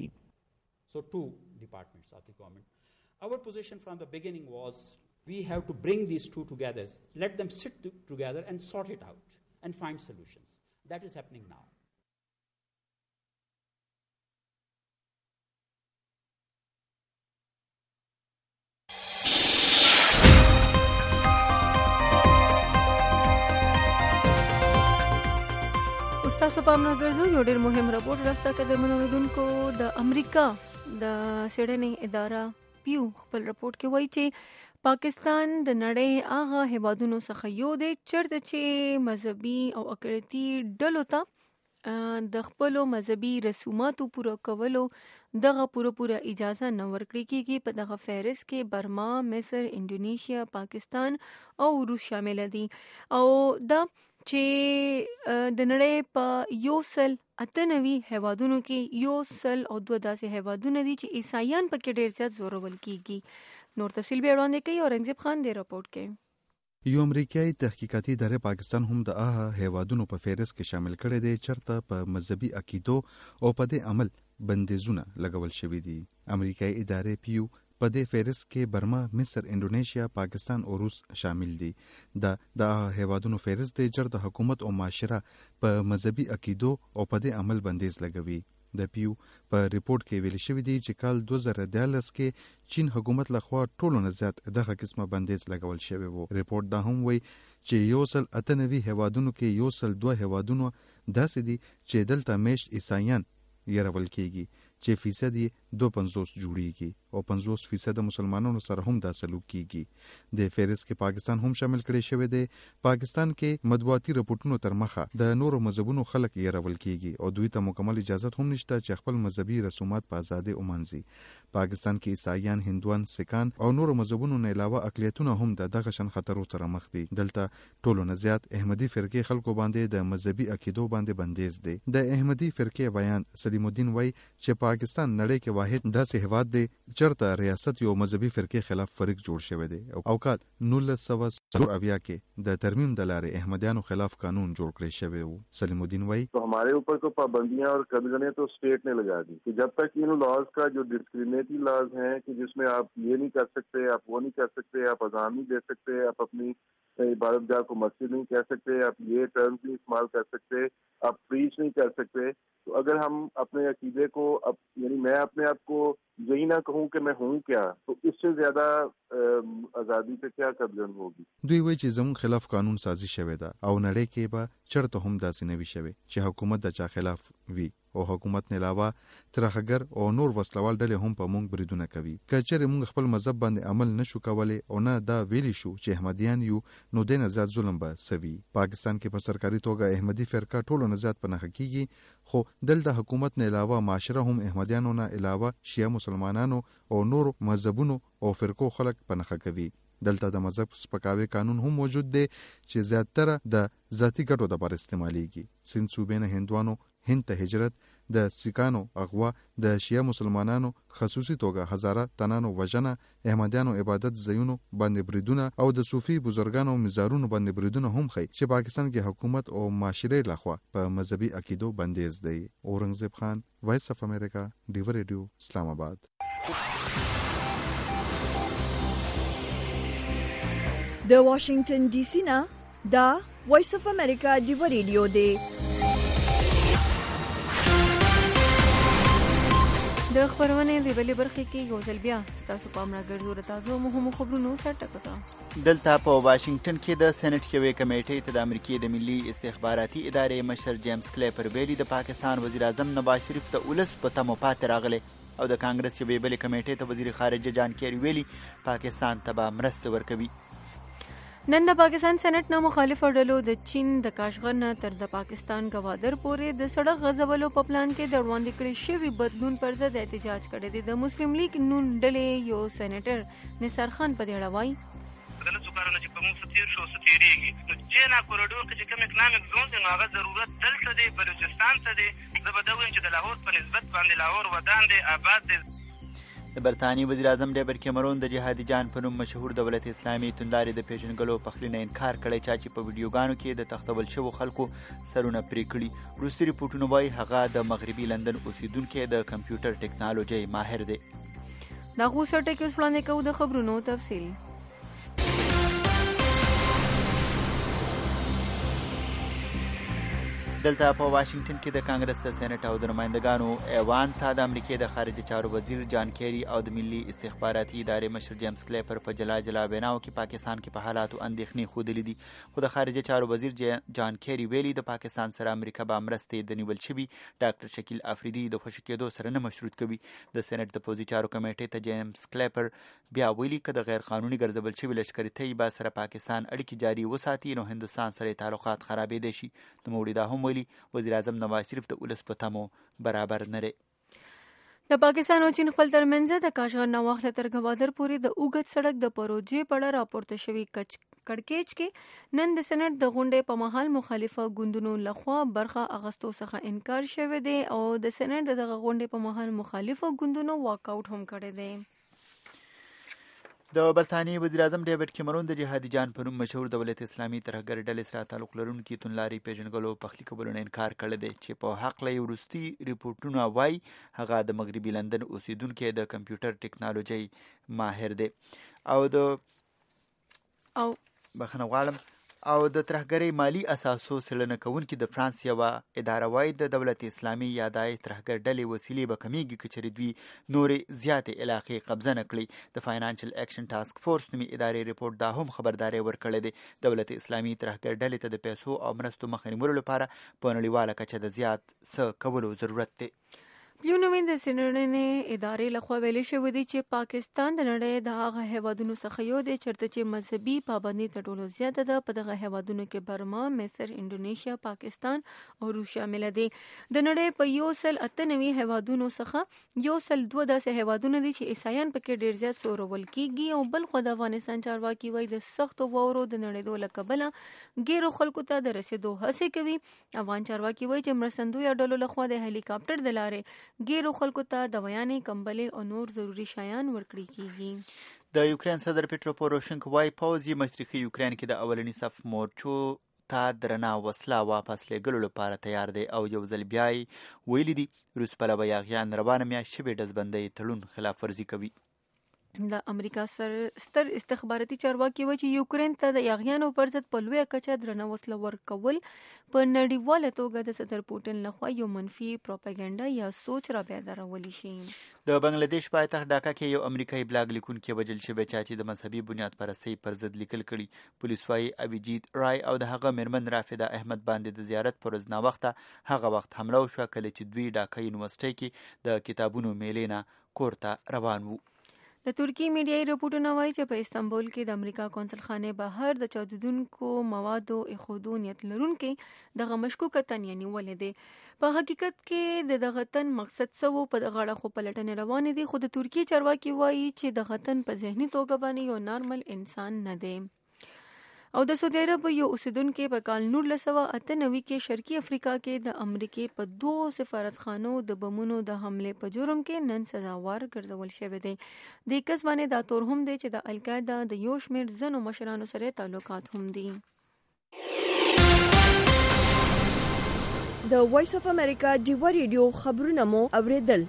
So two departments of the government. Our position from the beginning was we have to bring these two together, let them sit together and sort it out and find solutions. That is happening now. تاسو په امر ګرځو یو ډېر مهم راپورټ راځه کده منوردونکو د امریکا د سیډنی اداره پیو خپل راپورټ کې وایي چې پاکستان د نړۍ هغه هیوادونو څخه یو دی چیرته چې مذهبي او اقلیتي ډلو ته د خپلو مذهبي رسوماتو پوره کولو دغه پوره اجازه نه ورکړي کیږي. په دغه فهرست کې برما، مصر، انډونیشیا، پاکستان او روس شامل دي او دا چې د نړۍ په 198 هیوادونو کې 102 داسې هیوادونه دي چې عیسایان پکې ډېر زیات زورول کیږي. نور تفصیل به وړاندې کوي اورنګزیب خان دی راپورټ کې. یو امریکایي تحقیقاتي اداره پاکستان هم د هیوادونو په فهرست کې شامل کړی دی چرته په مذهبي عقیدو او په دې عمل بندیزونه لګول شوي دي. امریکایي اداره پیو په دې فهرست کې برما، مصر، انډونیشیا، پاکستان او روس شامل دي. د هیوادونو فهرست دی چرته حکومت او معاشره په مذهبي عقیدو او په دې عمل بندیز لګوي. د پیو په ریپورت کې ویل شوی دی چې کال 2014 کې چین حکومت لخوا ټولو نه زیات دغه قسمه بندیز لګول شوی وو. ریپورت دا هم وایي چې 198 هیوادونو کې 102 هیوادونو داسې دي چې دلته میشت عیسایان یرول کیږي چې فیصد 250 جوړیږي او 50% مسلمانانو سره هم دا سلوک کیږي. د فهرست کې پاکستان هم شامل کړي شوی دی. پاکستان کې مطبوعاتي رپورټونو تر مخه د نورو مذهبونو خلک یرول کیږي او دوی ته مکمل اجازه هم نشته چې خپل مذهبي رسومات په ازادي ومنځي. پاکستان کې عیسایان، هندوان، سکان او نورو مذهبونو نه علاوه اقلیتونه هم دغه شان خطرو سره مخ دي. دلته ټولو نه زیات احمدي فرقې خلکو باندې د مذهبي عقیدو باندې بندیز دی. د احمدي فرقې بیان سلیم الدین وای چې پاکستان نړۍ کې واحد داسې هیواد دی چرته ریاست یو مذهبي فرقې خلاف فریق جوړ شوی دی او کال 1940 کې د ترمیم د لارې احمدیانو خلاف قانون جوړ کړی شوی و. سلیم الدین وای تو ہمارے اوپر تو پابندیاں اور قدغنے تو اسٹیٹ نے لگا دی کہ جب تک ان لاز کا جو ڈسکریمنیٹری لاز ہیں کہ جس میں آپ یہ نہیں کر سکتے، آپ وہ نہیں کر سکتے، آپ اذان نہیں دے سکتے، آپ اپنی इबादत गाह को मस्जिद नहीं कह सकते, आप ये टर्म्स नहीं इस्तेमाल कर सकते, आप प्रीच नहीं कर सकते। तो अगर हम अपने अकीदे को यानी मैं अपने आप को यही ना कहूँ कि मैं हूँ क्या, तो इससे ज्यादा आजादी पे क्या कदम होगी। دوی وایي چې زموږ خلاف قانون سازي شوې ده او نړۍ کې به چرته هم داسې نه وي شوې چې حکومت د چا خلاف وي او حکومت نه علاوه ترهګر او نور وسلوال ډلې هم په موږ بریدونه کوي. که چېرې موږ خپل مذهب باندې عمل نشو کولی او نه دا ویلی شو چې احمدیان یو، نو دې نه زیات ظلم به سوي. پاکستان کې په سرکاري توګه احمدي فرقه ټولو نه زیات پناه کیږي، خو دلته حکومت نه علاوه معاشره هم احمدیانو نه علاوه شیعه مسلمانانو او نور مذهبونو او فرقو خلک پناه کوي. دلته د مذهب سپکاوي قانون هم موجود دی چې زیاتره د ذاتي ګټو لپاره استعمالیږي. سند صوبې نه هندوانو هند ته هجرت، د سیکانو اغوا، د شیعه مسلمانانو خصوصي توګه هزاره تنانو وژنه، احمدیانو عبادت ځایونو باندې بریدونه او د صوفي بزرګانو مزارونو باندې بریدونه هم ښیي چې پاکستان کې حکومت او معاشره لخوا په مذهبي عقیدو بندیز دی. اورنګزیب خان، وایس اف امریکا، ډیو ریډیو، اسلام آباد. د واشنگټن ډي سي نه دا وایس اف امریکا ډیو ریډیو دی. د خبرونې د بلې برخې کې یو ځل بیا ستاسو پام راګرځو د تازه مهمو خبرونو سره ټکټه. دلته په واشنگټن کې د سېنات یوې کمیټې ته د امریکای د ملي استخباراتي ادارې مشر جیمز کلیپر ویلي د پاکستان وزیر اعظم نواز شریف د ولس په تمو پاتې راغلی او د کانګرس یوې بلې کمیټې ته وزیر خارجه جان کیری ویلي پاکستان ته به مرسته ورکوي. نن د پاکستان سېنات نه مخالفو ډلو د چین د کاشغر نه تر د پاکستان ګوادر پورې د سړک غځولو په پلان کې د وړاندې کړي شوي بدلون پر ضد احتجاج کړی دی. د مسلم لیگ نون ډلې یو سېنیټر نثار خان په دې اړه وایي د لږو کارونه چې په موږ څه تېر شو څه تېرېږي، نو چینا کوریډور کې چې کوم اکنامک زون دی نو هغه ضرورت دلته دی، بلوچستان ته دی. زه به دا ویم چې د لاهور په نسبت باندې لاهور ودان دی، آباد دی. د برطانیې وزیر اعظم ډیوډ کیمرون د جهادي جان په نوم مشهور دولت اسلامي توندارې د پیژنګلو پخلي نه انکار کړی چې په ویډیوګانو کې د تختول شوو خلکو سرونه پرې کړي. وروستي ریپورټونه وایي هغه د مغربي لندن اوسیدونکی د کمپیوټر ټیکنالوژۍ ماهر دی. د هغو سره ټکي اوس وړاندې کوو د خبرونو تفصیل. دلته په واشنگټن کې د کانګرس د سېنات او د نمائندګانو ایوان ته د امریکای د خارجه چارو وزیر جان کیری او د ملي استخباراتي ادارې مشر جیمز کلیپر په جلا جلا بیناو کې پاکستان کې په حالاتو اندېښنې ښودلې دي. خو د خارجه چارو وزیر جان کیری ویلي د پاکستان سره امریکا به مرستې د نیول شوي ډاکټر شکیل افریدي د خوشي کېدو سره نه مشروط کوي. د سېنات د پوځي چارو کمیټې ته جیمز کلیپر بیا ویلي که د غیر قانوني ګرځول شوي لشکري طیبه سره پاکستان اړیکې جاري وساتي نو هندوستان سره تعلقات خرابېدای شي. نوموړي دا هم وزیر اعظم نواز شریف د ولس په تمو برابر نه دی. د پاکستان او چین خپل ترمنځ د کاشغر نه واخله تر ګوادر پورې د اوږد سړک د پروژې په اړه راپورته شوي کړکېچ کې نن د سېنات د غونډې په مهال مخالفه ګوندونو لخوا برخه اخیستو څخه انکار شوی دی او د سېنات دغه غونډې په مهال مخالفه ګوندونو واک آوټ هم کړی دی. د برطانیې وزیر اعظم ډیوډ کیمرون د جهادي جان په نوم مشهور دولت اسلامي ترهګر ډلې سره تعلق لرونکي توندلارې پیژنګلو پخلي کولو نه انکار کړی دی چې په هکله یې وروستي ریپورټونه وایي هغه د مغربي لندن اوسیدونکی د کمپیوټر ټیکنالوژۍ ماهر دی او د ترهګرۍ مالی اساسو څېړنه کوونکي د فرانس یوه اداره وایي د دولت اسلامي یا د ترهګر ډلې وسیلې به کمیږي که چېرې دوی نورې زیاتې علاقې قبضه نه کړي. د فاینانشل ایکشن ټاسک فورس نومي ادارې ریپورټ دا هم خبرداری ورکړی دی. دولت اسلامي ترهګر ډلې ته د پیسو او مرستو مخه نیولو لپاره په نړیواله کچه د زیات څه کولو ضرورت دی. یو نومین د څېړنې ادارې لخوا ویلي شوي دي چې پاکستان د نړۍ د هغه هیوادونو څخه یو دی چېرته چې مذهبي پابندي تر ټولو زیاته ده. په دغه هیوادونو کې برما، مصر، انډونیشیا، پاکستان او روس شامل دي. د نړۍ په 198 هیوادونو څخه 102 داسې هیوادونه دي چې عیسایان پکې ډېر زیات سورول کیږي او بل خو د افغانستان چارواکي وایي د سختو واورو د نړېدو له کبله ګیرو خلکو ته د رسېدو هڅې کوي. افغان چارواکي وایي چې مرستندویه ډلو لخوا د هلیکاپټر د لارې ګیرو خلکو ته دوایانې، کمبلې او نور ضروري شیان ورکړي کیږي. د یوکرین صدر پیټرو پوروشنکو وایي پوځ یې مشرقي یوکرین کې د اولني صف مورچو ته درنه وسله واپس لېږلو لپاره تیار دی او یو ځل بیا یې ویلي دي روس پلوه یاغیان روانه میاشت شوې ډزبندۍ تړون خلاف ورزي کوي. د امریکا ستر استخباراتي چارواکي و چې یوکرين ته د یاغیانو پر ضد په لویه کچه درنه وسله ورکول په نړیواله توګه د صدر پوټین لخوا یو منفي پروپاګاندا یا سوچ را بیدارولی شي. د بنگلاديش پایتخت ډاکا کې یو امریکایي بلاګ لیکونکی وژل شوی چې د مذهبي بنیاد پرستۍ پر ضد لیکل کړي. پولیس وايي ابيجیت رای او د هغه میرمن رافده احمد باندې د زیارت پر ورځ ناوخته هغه وخت حمله وشوه کله چې دوی ډاکا یونیورسيټي کې د کتابونو میلې نه کور ته روان وو. د ترکی میډیایي رپورټونه وایي چې په استانبول کې د امریکا قونسل خانه بهر د چاودیدونکو موادو ایښودو نیت لرونکي دغه مشکوکه تن نیولې دی. په حقیقت کې د دغه تن مقصد څه و په دغه اړه خو پلټنې روانې دي، خو د ترکی چارواکي وایي چې دغه تن په ذهني توګه باندې یو نارمل انسان نه دی. او د سعودي عرب یو اوسیدونکو په کال 1998 کې شرقي افریقا کې د امریکای په 2 سفارتخانو د بمونو د حمله په جرم کې نن سزاوار ګرځول شوی دی. د کس باندې دا تور هم دی چې د القاعده د یو شمېر ځنو مشرانو سره تعلقات هم دي. د وایس اف امریکا ډیوا ریډیو خبرونه مو اوریدل.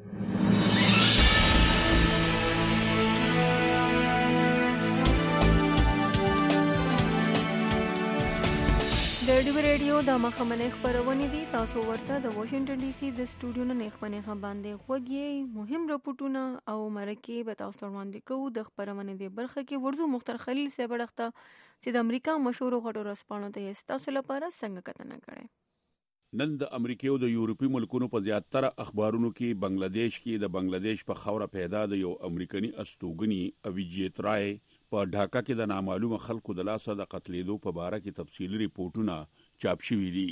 د ډیوا ریډیو د مخمنه خبرونه دي، تاسو ورته د واشنگټن ډي سي د سټوډیو نه خبرونه باندې خوږی مهم رپورټونه او مرکه به تاسو وړاندې کوو. د خبرونه دی برخه کې ورزو مختار خلیل سے بڑخته چې د امریکا مشهور غټو رسپانو ته تاسو لپاره څنګه کتنه کړي. نن د امریکا او د یورپی ملکونو په زیاتره اخبارونو کې بنگلاديش کې د بنگلاديش په خوره پیدا د یو امریکایي استوګنی اویجیت رای په ډاکا کې د نامعلومه خلکو د لاسه د قتلېدو په باره کې تفصیلي ریپورتونه چاپ شوي دي.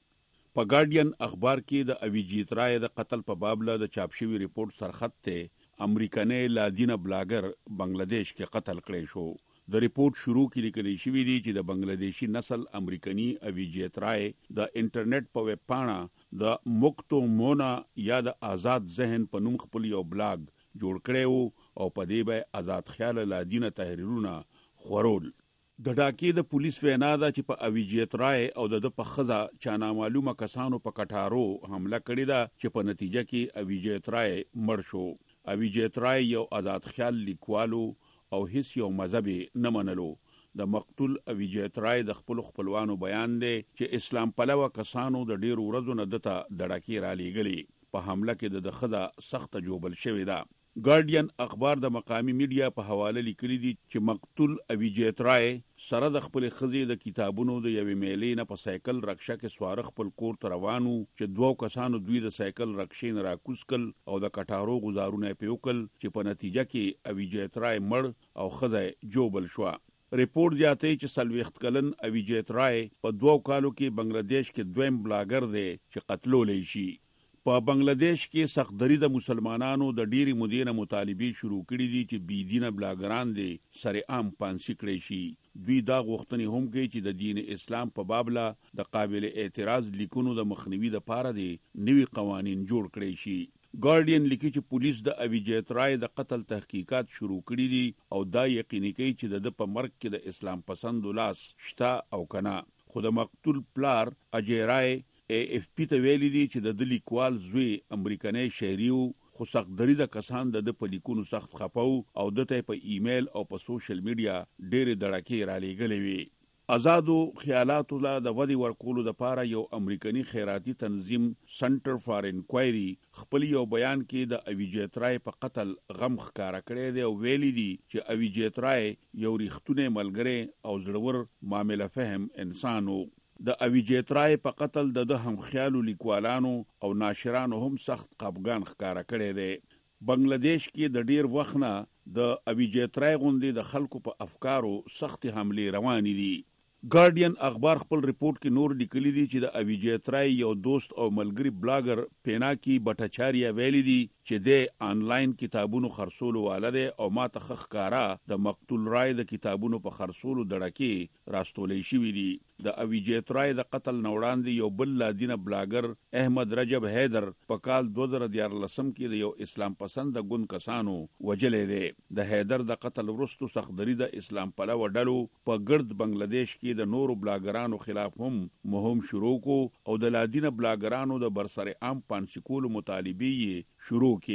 په ګارډین اخبار کې د اویجیت رای د قتل په باب له د چاپ شوي ریپورت سرخط ته امریکایي لادینه بلاګر بنگلاديش کې قتل کړی شو. د ریپورت شروع کې لیکل شوی دی چې د بنگلاديشي نسل امریکایي اویجیت رای د انټرنیټ په ویب پاڼه د مکتو مونا یا د آزاد ذهن په نوم خپل یو بلاګ جوړ کړی او په دې به آزاد خیال لادینه تحریرونه خورول. د ډاکې د پولیس وینا ده چې په اویجیت رای او د په خزه چا نامعلومه کسانو په کټارو حمله کړې ده چې په نتیجه کې اویجیت رای مړ شو. اویجیت رای یو آزاد خیال لیکوالو او هیڅ یو مذهبي نه منلو. د مقتول اویجیت رای د خپلوانو بیان دی چې اسلام پلوه کسانو د ډیرو ورځو نه دته د ډاکې را لېږلي. په حمله کې د خزه سخت جوبل شوې ده. ګارډین اخبار د مقامی میډیا په حواله لیکلي دي چې مقتول اویجیت رای سره د خپل خزې د کتابونو د یوې میلې نه په سایکل رکشه کې سوار خپل کور ته روانو چې دوه کسانو دوی د سایکل رکشې نه راکوسکل او د کټارو گزارونه پیوکل چې په نتیجه کې اویجیت رای مړ او خزه جوبل شو. ریپورت زیاتوي چې 40 کلن اویجیت رای په 2 کالو کې بنگلاديش کې دویم بلاګر دی چې قتلولې شي. په بنگلاديش کې سختدري د مسلمانانو د ډيري مودې نه مطالبه شروع کړې دي چې بی دینه بلاګران دي سره عام پانسي کړي شي. دوی دا غوښتنې هم کوي چې د دین اسلام په بابله د قابل اعتراض لیکونو د مخنیوي لپاره دي نوي قوانين جوړ کړي شي. ګارډین لیکي چې پولیس د اویجیت رای د قتل تحقیقات شروع کړي دي او دا یقیني کوي چې د په مرګ کې د اسلام پسند لاس شته او کنه. خو د مقتول پلار اجي رای AFP ته ویلي دي چې د لیکوال زوی امریکایي شهریو خو سختدري د کسان د په لیکونو سخت خپاو او دته په ایمیل او په سوشل میډیا ډېر دړکې را لېږلې وي. آزادو خیالاتو لا د ودی ورکولو د پاره یو امریکایي خیراتي تنظیم سنټر فار انکوایری خپل یو بیان کې د اویجیت رای په قتل غم ښکارا کړی دی او ویلي دي چې اویجیت رای یو ریښتونه ملګری او زړور معاملې فهم انسانو. د اویجیت رای په قتل د هم خیالو لیکوالانو او ناشرانو هم سخت خپګان ښکارا کړی دی. بنگلاديش کې د ډیر وخت نه د اویجیت رای غونډې د خلکو په افکارو سخت حمله روانې دي. ګارډین اخبار خپل ریپورت کې نور لیکلي دي چې د اویجیت رای یو دوست او ملګری بلاګر پیناکی بټاچاریا ویلي دي چې د آنلاین کتابونو خرڅولو والده او ما ته ښکارا د مقتول رای د کتابونو په خرڅولو دړکی راستولې شوې دي. د اویجیت رای د قتل نوړاندې یو بل لادینه بلاګر احمد رجب حیدر په کال 2014 کې د یو اسلام پسند ګوند کسانو وجلې دي. د حیدر د قتل وروسته سختدري د اسلام پلوه ډلو په ګرد بنگلاديش کې د نورو بلاګرانو خلاف هم مهم شروع کو او د لادینه بلاګرانو د برسر عام پانسیکولو مطالبه شروع کی.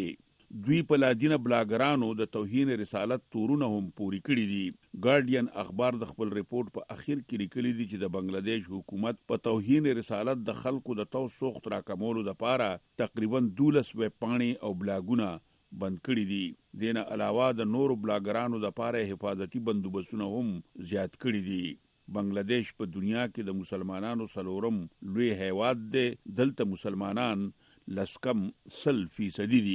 دوی په لادینه بلاګرانو د توهین رسالت تورونه هم پوری کړی دي. ګارډین اخبار د خپل ریپورت په اخر کې لیکلي دي چې د بنگلاديش حکومت په توهین رسالت د خلکو د توسوخت راکمولو لپاره تقریبا 12 ویب پاڼې او بلاګونه بند کړی دي. دینه علاوه د نورو بلاګرانو لپاره حفاظتي بندوبستونه هم زیات کړی دي. بنگلاديش په دنیا کې د مسلمانانو څلورم لوی هیواد دی. دلته مسلمانان لسکم 100% دي.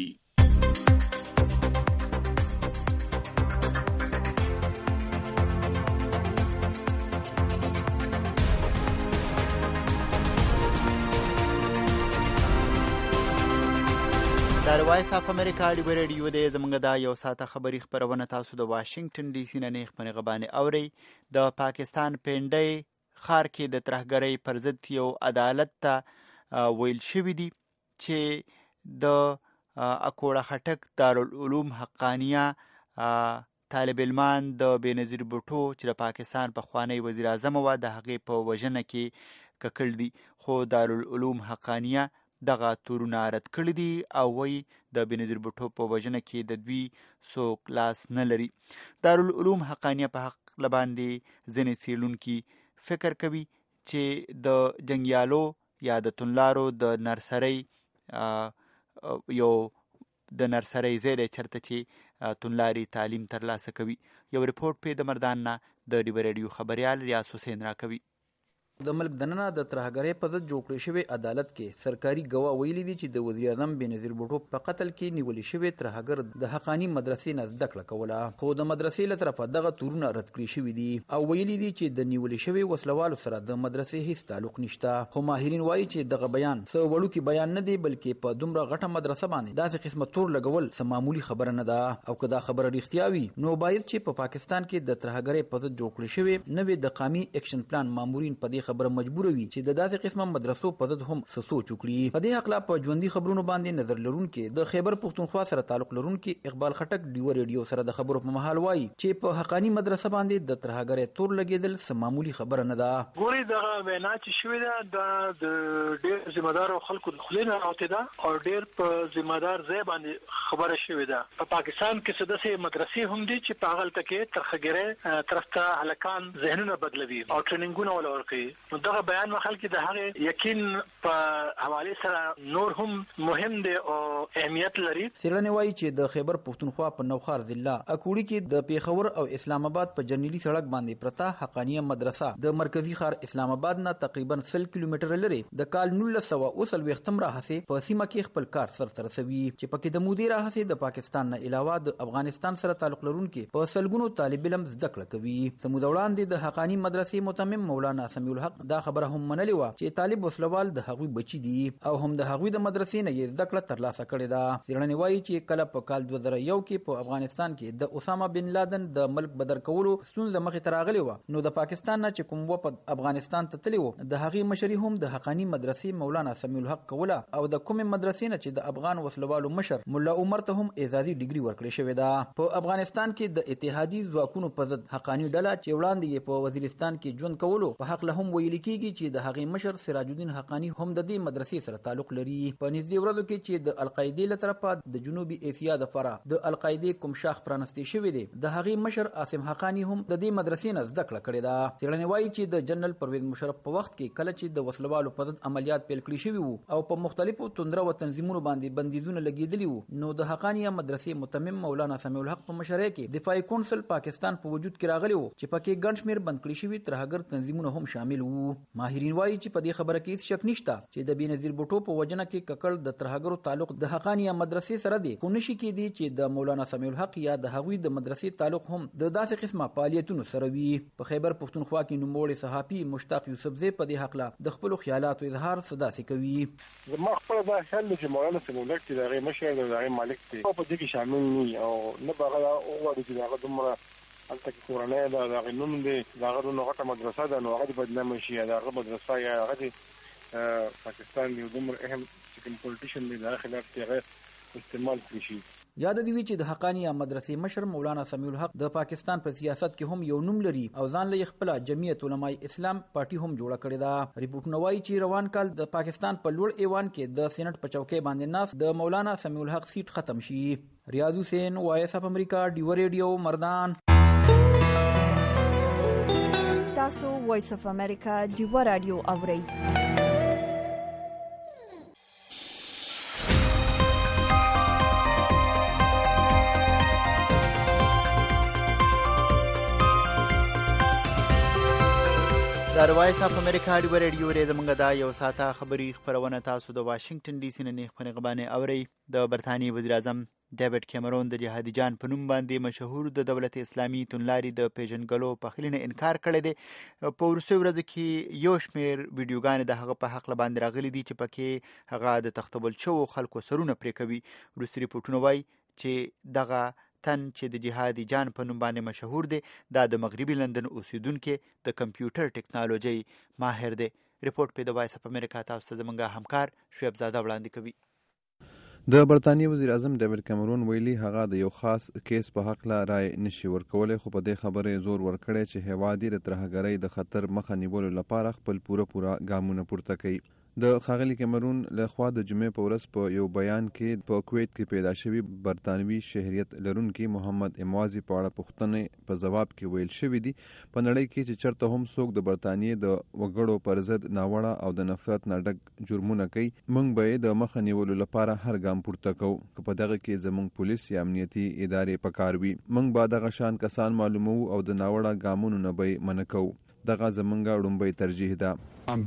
د وایس اف امریکا دی ریډیو د زمونږ د یو ساعته خبری خبرونه تاسو د واشنگټن ډي سي نه نه خبرونه غبانې اوري. د پاکستان پنډي خار کې د ترهګرۍ پر ضد یو عدالت ته ویل شوی دی چې د اکوړه خټک دارالعلوم حقانیه طالب علمان د بېنظیر بوټو چې د پاکستان پخوانی وزیر اعظم و د هغې په وژنه کې ککړ دي، خو دارالعلوم حقانیه دغه تورونه رد کړي دي او وایي د بېنظیر بوټو په وژنه کې د دوی څوک لاس نه لري. دارالعلوم حقانیه په حق لباندې ځینې څېړونکي فکر کوي چې د جنګیالو یا د تونلارو د نرسرۍ یو د نرسرۍ ځای دی چېرته چې تونلاري تعلیم ترلاسه کوي. یو ریپورټ پې د مردان نه د ډیبه ریډیو خبریال ریاض حسین راکوي. د ملک دننه د ترهګرۍ په ضد جوړ کړی شوی عدالت کې سرکاري ګواه ویلي دي چې د وزیر اعظم بېنظیر بوټو په قتل کې نیولې شوی ترهګر د حقانی مدرسې نه زده کړه کوله، خو د مدرسې له طرفه دغه تورونه رد کړي شوي دي او ویلي دي چې د نیولې شوی وسلوالو سره د مدرسې هیڅ تعلق نشته. خو ماهرین وایي چې دغه بیان څه وړوکی بیان نه دی، بلکې په دومره غټه مدرسه باندې داسې قسمه تور لګول څه معمولی خبره نه ده. او که دا خبره رښتیا وي نو باید چې په پاکستان کې د ترهګرۍ په ضد جوړ کړی شوی نوې د قومي اکشن پلان مامورین په دې خبره مجبور وي چې د داسې قسمه مدرسو په ضد هم څه سوچ وکړي. په دې حق په ژوندۍ خبرونو باندې نظر لرونکي د خیبر پښتونخوا سره تعلق لرونکي اقبال خټک ډیو ریډیو سره د خبرو په محل وایي چې په حقانی مدرسه باندې د ترهګرۍ تور لګیدل څه معمولی خبره نه ده. ګوري دغه وینا چې شوې ده د ډېر ذمہدار خلکو د خلینو راوته ده او ډېر په ذمہدار ځای باندې خبره شوې ده. په پاکستان کې سداسي مدرسې هم دي چې په هغه تکي ترهګرۍ طرف ته هلکان ذهنونه بدلوي او ټریننګونه ولا ورکوي. نو دغه بیان مخال کې د هغه یقین په حواله سره نور هم مهم دی او اهمیت لري. سیرلنی وایي چې د خیبر پښتونخوا په نوخار ضلع اکوړي کې د پیښور او اسلام آباد په جنیلی سړک باندې پرتا حقانیه مدرسه د مرکزی ښار اسلام آباد نه تقریبا 100 کیلومتر لري د کال 1930 راهسه په سیمه کې خپل کار سره سوي چې پکې د مودي راهسه د پاکستان نه علاوه د افغانستان سره تعلق لرونکي په سلګونو طالب علم زده کړه کوي. سمود وړاندې د حقانی مدرسې متمم مولانا سمیع الحق دا خبره هم منلې و چې طالب وسلوال د هغوی بچی دي او هم د هغوی د مدرسې نه یې زده کړه ترلاسه کړې ده. سیرلنی وایي چې کله په کال 2001 کې په افغانستان کې د اسامه بن لادن د ملک بدر کولو ستونزه مخې ته راغلی و نو د پاکستان نه چې کوم په افغانستان ته تللی و د هغې مشري هم د حقانی مدرسې مولانا سمیع الحق کوله او د کومې مدرسې نه چې د افغان وسلوالو مشر مولا عمر ته هم اعزازي ډیګري ورکړې شوې ده. په افغانستان کې د اتحادي ځواکونو په ضد حقانی ډله چې وړاندې یې په وزیرستان کې ژوند کولو په حق له هم ویل کېږي چې د هغې مشر سراج الدین حقانی هم د دې مدرسې سره تعلق لري. په نږدې ورځو کې چې د القاعدې له طرفه د جنوبي اسیا لپاره د القاعدې کوم شاخ پرانستی شوی دی د هغې مشر عاصم حقانی هم د دې مدرسې نه زده کړه کړې ده. څېړنې وایي چې د جنرال پرویز مشرف په وخت کې کله چې د وسلوالو په ضد عملیات پیل کړي شوي وو او په مختلفو توندره و تنظیمونو باندې بندیزونه لګېدلي وو نو د حقانیه مدرسې متمم مولانا سمیع الحق په مشرۍ کې دفاعي کونسل پاکستان په وجود کې راغلی وو چې پکې ګڼ شمېر بند کړي شوي ترهګر تنظیمونه هم شامل وو. ماهرین وایي چې په دې خبره کې هیڅ شک نشته چې د بېنظیر بوټو په وجنه کې ککړ د ترهګرو تعلق د حقانیه مدرسې سره دی، خو نشي کېدی چې د مولانا سمیع الحق یا د هغوی د مدرسې تعلق هم د داسې قسمه فعالیتونو سره وي. په خیبر پښتونخوا کې نوموړی صحافي مشتاق یوسفزی په دې حق د خپلو خیالاتو اظهار صداسې کوي. زما خپل دا خیال دی چې مولانا سمیع الحق چې د هغې مشر د هغې مالک دی په دې کې شامل نه او نه به هغه وغواړي چې د هغه دومره هلته کې کورنۍ ده د هغې نوم دی د هغه دومره غټه مدرسه ده نو هغه دې بدنامه شي یا د هغه مدرسه یا هغه دې پاکستان یو دومره اهم چې کوم پولیټیشن دی د هغه خلاف چې هغه استعمال کړي شي. یاد دی چې د حقانیه مدرسې مشر مولانا سمیع الحق د پاکستان په سیاست کې هم یو نوم لري او ځان له خپل جمعیت علماء اسلام پارټي هم جوړه کړې ده. ریپورټونه وایي چې روان کال د پاکستان په لوړ ایوان کې د سېنات په چوکۍ باندې ناست د مولانا سمیع الحق سیټ ختم شي. ریاض حسین، وایس اف امریکا، ډیو ریډیو، مردان. تاسو وایس اف امریکا ډیو رادیو اورئ. د وایس اف امریکا ډیو ریډیو ری زمونږ دا یو ساعته خبري خبرونه تاسو د واشنگټن ډي سي نه نیغ په غبانې اورئ. د برتانیې وزیر اعظم ډیوډ کیمرون د جهادي جان په نوم باندې مشهور د دولت اسلامي توندلاري د پیژنګلو په خلینه انکار کړی دی. په وروستیو ورځو کې یو شمېر ویډیوګانې د هغه په حق باندې راغلي دي چې پکې هغه د تختبل شوو خلکو سرونه پرې کوي. وروستي ریپورټونه وایي چې دغه تن چې د جهادي جان په نوم باندې مشهور دی دا د مغربي لندن اوسیدونکو د کمپیوټر ټیکنالوژي ماهر دی. ریپورټ په د وایس اف امریکا تاسو ته زمونږ همکار شعیب زاده وړاندې کوي. د برتانیې وزیر اعظم ډیوډ کیمرون ویلي هغه د یو خاص کیس په حق لا رائے نشي ورکولای، خو په دې خبره زور ورکړی چې هیواد یې د ترهګرۍ د خطر مخه نیولو لپاره خپل پوره ګامونه پورته کوي. د ښاغلي کیمرون لخوا د جمعې په ورځ په یو بیان کې په کویت کې پیدا شوي برتانوي شهریت لرونکي محمد اموازي په اړه پوښتنې په ځواب کې ویل شوي دي په نړۍ کې چې چرته هم څوک د برتانیې د وګړو پر ضد ناوړه او د نفرت نه ډک جرمونه کوي، موږ به یې د مخه نیولو لپاره هر ګام پورته کوو. که په دغه کې زموږ پولیس یا امنیتي ادارې پکار وي، موږ به دغه شان کسان معلومو او د ناوړه ګامونو نه به یې منع کوو. دغه زموږ وړومبی ترجیح ده.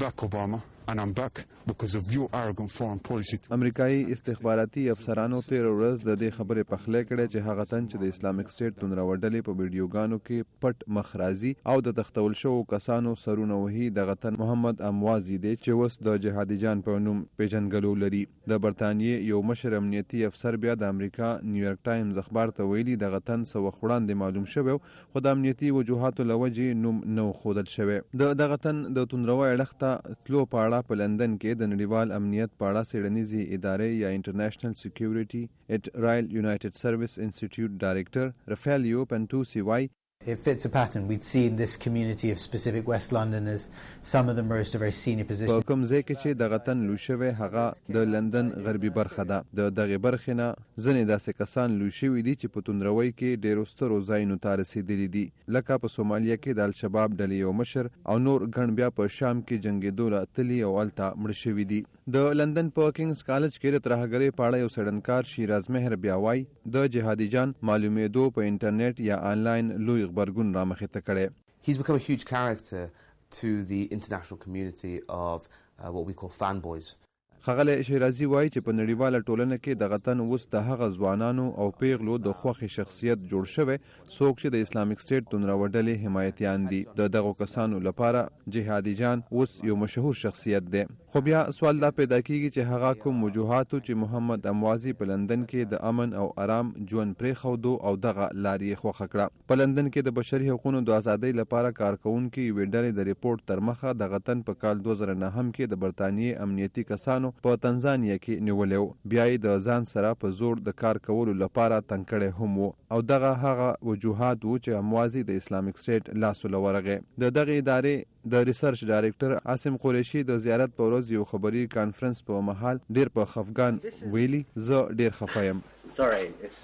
And I'm back because of your arrogant foreign policy. امریکایي استخباراتي افسرانو تیر ورځ د دې خبرې پخلی کړې چې هغه تن چې د اسلامک سټیټ توندروډلې په ویډیوګانو کې پټ مخ راځي او د تختول شوو کسانو سرونه وهي دغه تن محمد اموازي دی چې اوس د جهادي جان په نوم پیژنګلو لري. د برتانیې یو مشر امنیتي افسر بیا د امریکا نیویارک ټایمز اخبار ته ویلي دغه تن څه وخت وړاندې معلوم شوی خو د امنیتي وجوهاتو له وجې نوم نه ښودل شوی. دغه تن د توندروي اړخ ته تلو په اړه په لندن کې د نړیوال امنیت په اړه څېړنیزې ادارې یا انټرنیشنل سکیورټي ایټ رایل یونایټډ سروس انسټیټیوټ ډایرکټر رافیلیو پنټوسی وایي It fits a pattern. We'd seen this community of specific West Londoners. Some of them rose to very senior positions. په کوم ځای کې چې دغه تن لوی شوی هغه د لندن غربي برخه ده. د دغې برخې نه ځینې داسې کسان لوی شوي دي چې په توندروي کې ډېرو سترو ځایونو ته رسېدلي دي، لکه په سومالیا کې د الشباب ډلې یو مشر او نور ګڼ بیا په شام کې جنګېدو له تلي او هلته مړه شوي دي. د لندن په کینګز کالج کې د ترهګرۍ په اړه یو څېړنکار شیراز مهر بیا وایي د جهادي جان معلومېدو په انټرنیټ یا آنلاین لوی غبرګون رامخې ته کړی. He's become a huge character to the international community of what we call fanboys. ښاغلی شیرازي وایي چې په نړیواله ټولنه کې دغه تن اوس د هغه ځوانانو او پیغلو د خوښې شخصیت جوړ شوی څوک چې د اسلامک سټیټ توندروډلې حمایتیان دي. د دغو کسانو لپاره جهادي جان اوس یو مشهور شخصیت دی. خو بیا سوال دا پیدا کیږي چې هغه کوم وجوهاتو چې محمد اموازي په لندن کې د امن او آرام ژوند پرېښودو او دغه لار یې خوښه کړه. په لندن کې د بشري حقوقو د ازادۍ لپاره کارکوونکي یوې ډلې د ریپورټ تر مخه دغه تن په کال 2009 کې د برتانیې امنیتي کسانو په تنزانیا کې نیولی و، بیا یې د ځان سره په زور د کار کولو لپاره تنګ کړی هم و او دغه هغه وجوهات و چې اموازي د اسلامک سټیټ لاسو له ورغی. د دغې ادارې د ریسرچ ډایرکټر عاصم قریشي د زیارت په ورځ یو خبري کانفرنس په مهال ډیر په خفګان ویلي زه ډیر خفه یم. Sorry,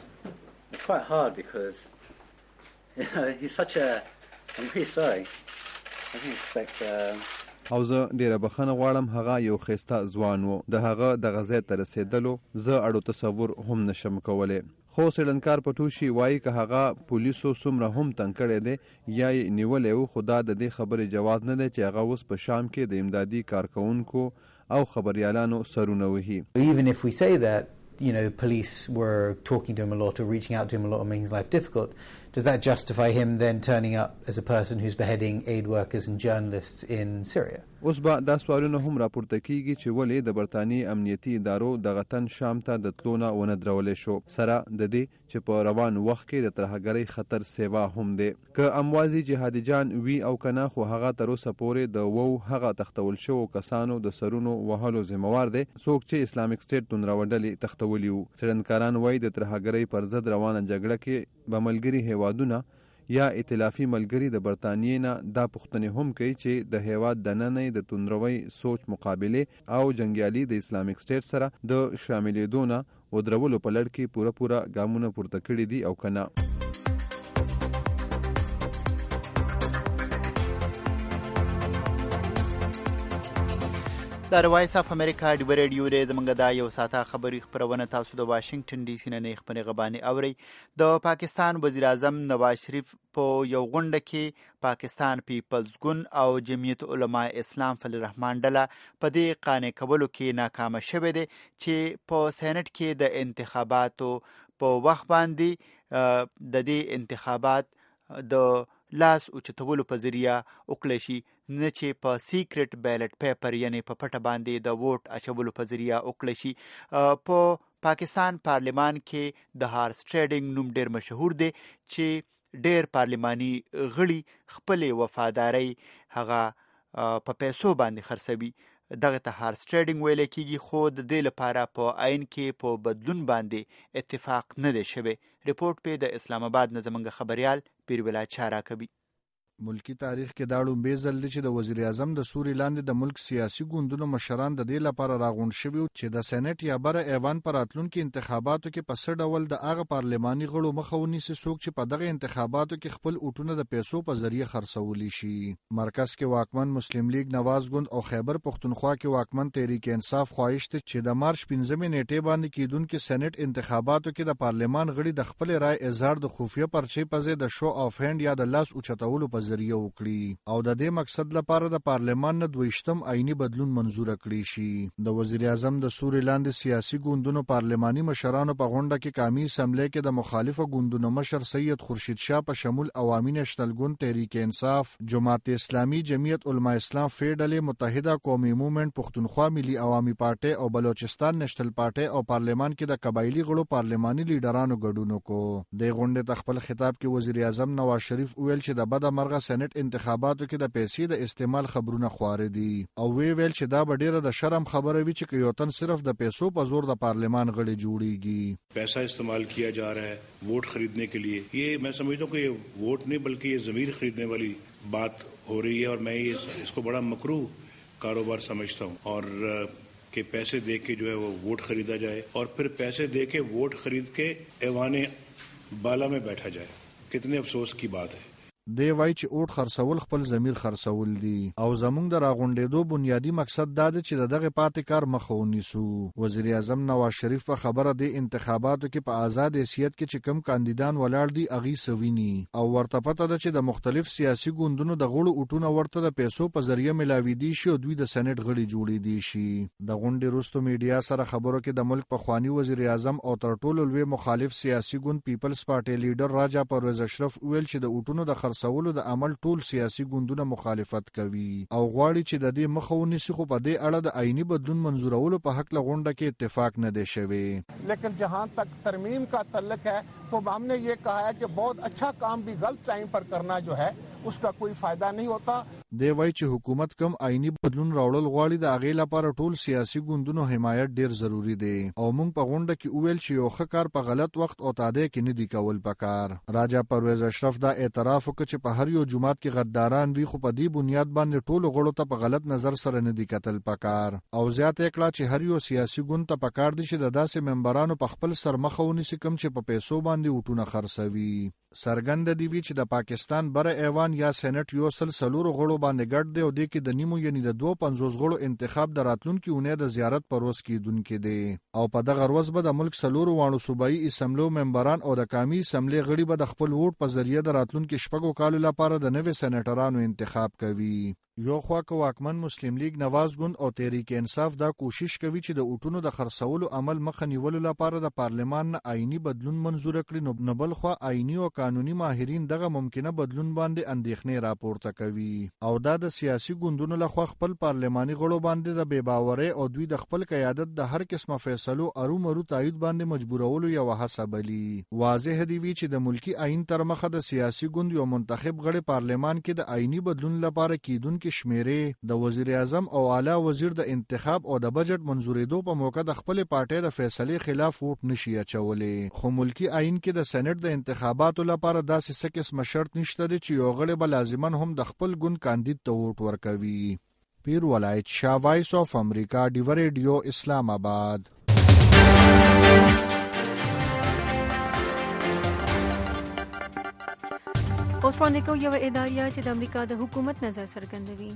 it's quite hard because he's such a I'm pretty sorry. I didn't expect او زه ډیره بخښنه غواړم هغه یو ښایسته ځوان و، د هغه دغه ځای ته رسېدلو زه اړو تصور هم نشم کولی. خو څېړنکار پټوشي وایي که هغه پولیسو څومره هم تنګ کړی دی یا یې نیولی و، خو دا د دې خبرې جواز نه دی چې هغه اوس په شام کې د امدادي کارکوونکو او خبریالانو سرونه وهي. Even if we say that police were talking to him a lot or reaching out to him a lot and making his life difficult, does that justify him then turning up as a person who's beheading aid workers and journalists in Syria? اوس به دا سوالونه هم راپورته کیږي چې ولې د برتانیې امنیتي ادارو دغه تن شام ته د تلو نه ونه درولې شو، سره د دې چې په روان وخت کې د ترهګرۍ خطر سیوا هم دی. که اموازي جهادي جان وی او کنه، خو هغه تر اوسه پورې د هغه تختول شو کسانو د سرونو وهلو ذمہوار دی، څوک چې اسلامیک سټیټ تونراوډلې تختولي وو. څېړنکاران وایي د ترهګرۍ پر ضد روانه جګړه کې به ملګري هیوادونه یا ائتلافي ملګري د برتانیې نه دا پوښتنې هم کوي چې د هیواد دننه د توندروي سوچ مقابله او جنګیالي د اسلامیک سټیټ سره د شاملېدو نه ودرولو په لړ کې پوره ګامونه پورته کړي دي او کنه. د وایس اف امریکا د ریډیو ری زمونږ دا یو ساته خبري خبرونه تاسو د واشنگټن ډي سي نه خبري غباني اوري. د پاکستان وزیر اعظم نواز شریف په یو غونډه کې پاکستان پیپلز ګوند او جمعیت علماء اسلام فل الرحمن ډله په دې قانع کولو کې ناکام شوه دي چې په سېنات کې د انتخاباتو په وخت باندې د دې انتخابات د لاس اوچتولو په ذریعہ وکړل شي، نه چې په سیکرټ بیلټ پیپر یعنی په پټه باندې د ووټ اچولو په ذریعہ وکړل شي. په پاکستان پارلمان کې د هارس ټریډینګ نوم ډیر مشهور دی چې ډیر پارلماني غړي خپل وفاداری هغه په پیسو باندې خرڅوي. دغه ته هارس ټریډینګ ویل کېږي، خو د دې لپاره په عین کې په بدلون باندې اتفاق نه دی شوی. ریپورت په د اسلام آباد نه زموږ خبريال پیرولای چارا کوي. ملکی تاریخ کې دا لومبې ځل دی چې د وزیر اعظم د سوري لاندې د ملک سیاسي ګوندونو مشران د دې لپاره راغونډ شوي چې د سېنات یا بره ایوان پر راتلونکو انتخاباتو کې په څه ډول د هغه پارلماني غړو مخه ونیسي څوک چې په دغه انتخاباتو کې خپل اوټونه د پیسو په ذریعہ خرڅولی شي. مرکز کې واکمن مسلم لیگ نواز ګوند او خیبر پختونخوا کې واکمن تحریک انصاف خواهش ته چې د مارچ 15 نیټې باندې کېدونکو سېنات انتخاباتو کې د پارلمان غړي د خپل رائے اظهار د خفیه پرچې په ځای د شو اف هند یا د لاس اوچتولو په ذریعہ وکړي او د دې مقصد لپاره د پارلمان نه 22م آئینی بدلون منزور کړی شي. د وزیر اعظم د سوري لاندې سیاسي ګوندونو پارلماني مشرانو په غونډه کې قومي اسمبلی کې د مخالفو ګوندونو مشر سید خورشید شاه په شمول عوامي نېشنل ګوند تحریک انصاف، جماعت اسلامي، جمعیت علماء اسلام فیډرل، متحده قومي موومېنټ، پښتونخوا ملي عوامي پارټي او بلوچستان نېشنل پارټي او پارلمان کې د قبایلی غړو پارلماني لیډرانو ګډون وکړ. د غونډې د خپل خطاب کې وزیر اعظم نواز شریف ویل چې د بده مرغه سېنات انتخاباتو کې د پیسې د استعمال خبرونه خواره دي او ویل چې دا به ډیره د شرم خبره وي چې یو تن صرف د پیسو په زور د پارلمان غړي جوړیږي. پیسہ استعمال کیا جا رہا ہے ووٹ خریدنے کے لیے. یہ میں سمجھتا ہوں کہ یہ ووٹ نہیں بلکہ یہ ضمیر خریدنے والی بات ہو رہی ہے اور میں اس کو بڑا مکروہ کاروبار سمجھتا ہوں. اور کہ پیسے دے کے جو ہے وہ ووٹ خریدا جائے اور پھر پیسے دے کے ووٹ خرید کے ایوان بالا میں بیٹھا جائے. کتنے افسوس کی بات ہے. دی وای چې اوټ خرڅول خپل ضمیر خرڅول دي او زمونږ د راغونډېدو بنیادی مقصد دا دی چې دغه پاتې کار مخه ونیسو. وزیر اعظم نواز شریف په خبره د انتخاباتو کې په آزاد حیثیت کې چې کم کاندیدان ولاړ دي اغي سویني او ورته پته ده چې د مختلف سیاسي ګوندونو د غړو اوټونه ورته د پیسو په ذریعہ ملاوي دي شي او دوی د سېنات غړي جوړي دي شي. د غونډې وروسته میډیا سره خبرو کې د ملک په خوانی وزیر اعظم او تر ټولو لوی مخالف سیاسي ګوند پیپلز پارټي لیډر راجا پرویز اشرف ویل چې د اوټونو د سوالو د عمل ټول سیاسي ګوندونه مخالفت کوي او غواړي چې د دې مخه ونیسي، خو په دې اړه د آئینی بدلون منزورولو په حق لغونډه کې اتفاق نه دی شوی. لیکن جہاں تک ترمیم کا تعلق ہے تو ہم نے یہ کہا ہے کہ بہت اچھا کام بھی غلط ٹائم پر کرنا جو ہے اس کا کوئی فائدہ نہیں ہوتا. دی وای چې حکومت کم آئینی بدلون راوړل غواړي د هغې لپاره ټول سیاسي ګوندونو حمایت ډیر ضروری دی او موږ په غونډه کې وویل چې یو ښه کار په غلط وخت او تادیه کې نه دی کول پکار. راجا پرویز اشرف دا اعتراف وکړ چې په هر یو جماعت کې غداران وي، خو په دې بنیاد باندې ټول غړو ته په غلط نظر سره نه دی کتل پکار او زیات کړه چې هر یو سیاسي ګوند ته پکار دی چې د داسې ممبرانو په خپل سر مخه ونیسي کوم چې په پیسو باندې اوټونه خرڅوي. سرګند دی وی چې د پاکستان بره ایوان یا سېنات یو سلسلور غړو باندې ګډ دی او د کې د نیمو یعنی د 250 غړو انتخاب د راتلونکي اونۍ د زیارت پر ورځ کېدونکې دی او په دغه ورځ به د ملک سلور وانو صوبایي اسمبلی ممبران او د قومي اسمبلی غړي به د خپل ووټ په ذریعہ د راتلونکي شپږو کالو لپاره د نوې سېناترانو انتخاب کوي. یو خوا که واکمن مسلم لیگ نواز ګوند او تحریک انصاف دا کوشش کوي چې د اوټونو د خرڅولو عمل مخه نیولو لپاره د پارلمان نه آئینی بدلون منزور کړي، نو بل خوا آئینی او قانوني ماهرین دغه ممکنه بدلون باندې اندېښنې راپورته کوي او دا د سیاسي ګوندونو لخوا خپل پارلماني غړو باندې د بې باورۍ او دوی د خپل قیادت د هر قسمه فیصلو ارومرو تایید باندې مجبورولو یو هڅه بلی. واضح دی وی چې د ملکی آئین تر مخه د سیاسي ګوند یو منتخب غړي پارلمان کې د آئینی بدلون لپاره کیدون کې شمیرې د وزیر اعظم او اعلی وزیر د انتخاب او د بجټ منزورېدو په موقع د خپل پارټۍ د فیصلې خلاف ووټ نشي اچولې، خو ملکی آئین کې د سېنات د انتخاباتو لپاره داسې څه قسمه شرط نشته چې یو غړی به لازماً هم د خپل ګوند کاندید ته ووټ ورکوي. پیر ولایت شاه، وایس آف امریکا، ډیو ریډیو، اسلام آباد. اوسرونیکو یو اداریه چې د امریکا د حکومت نظر څرګندوي.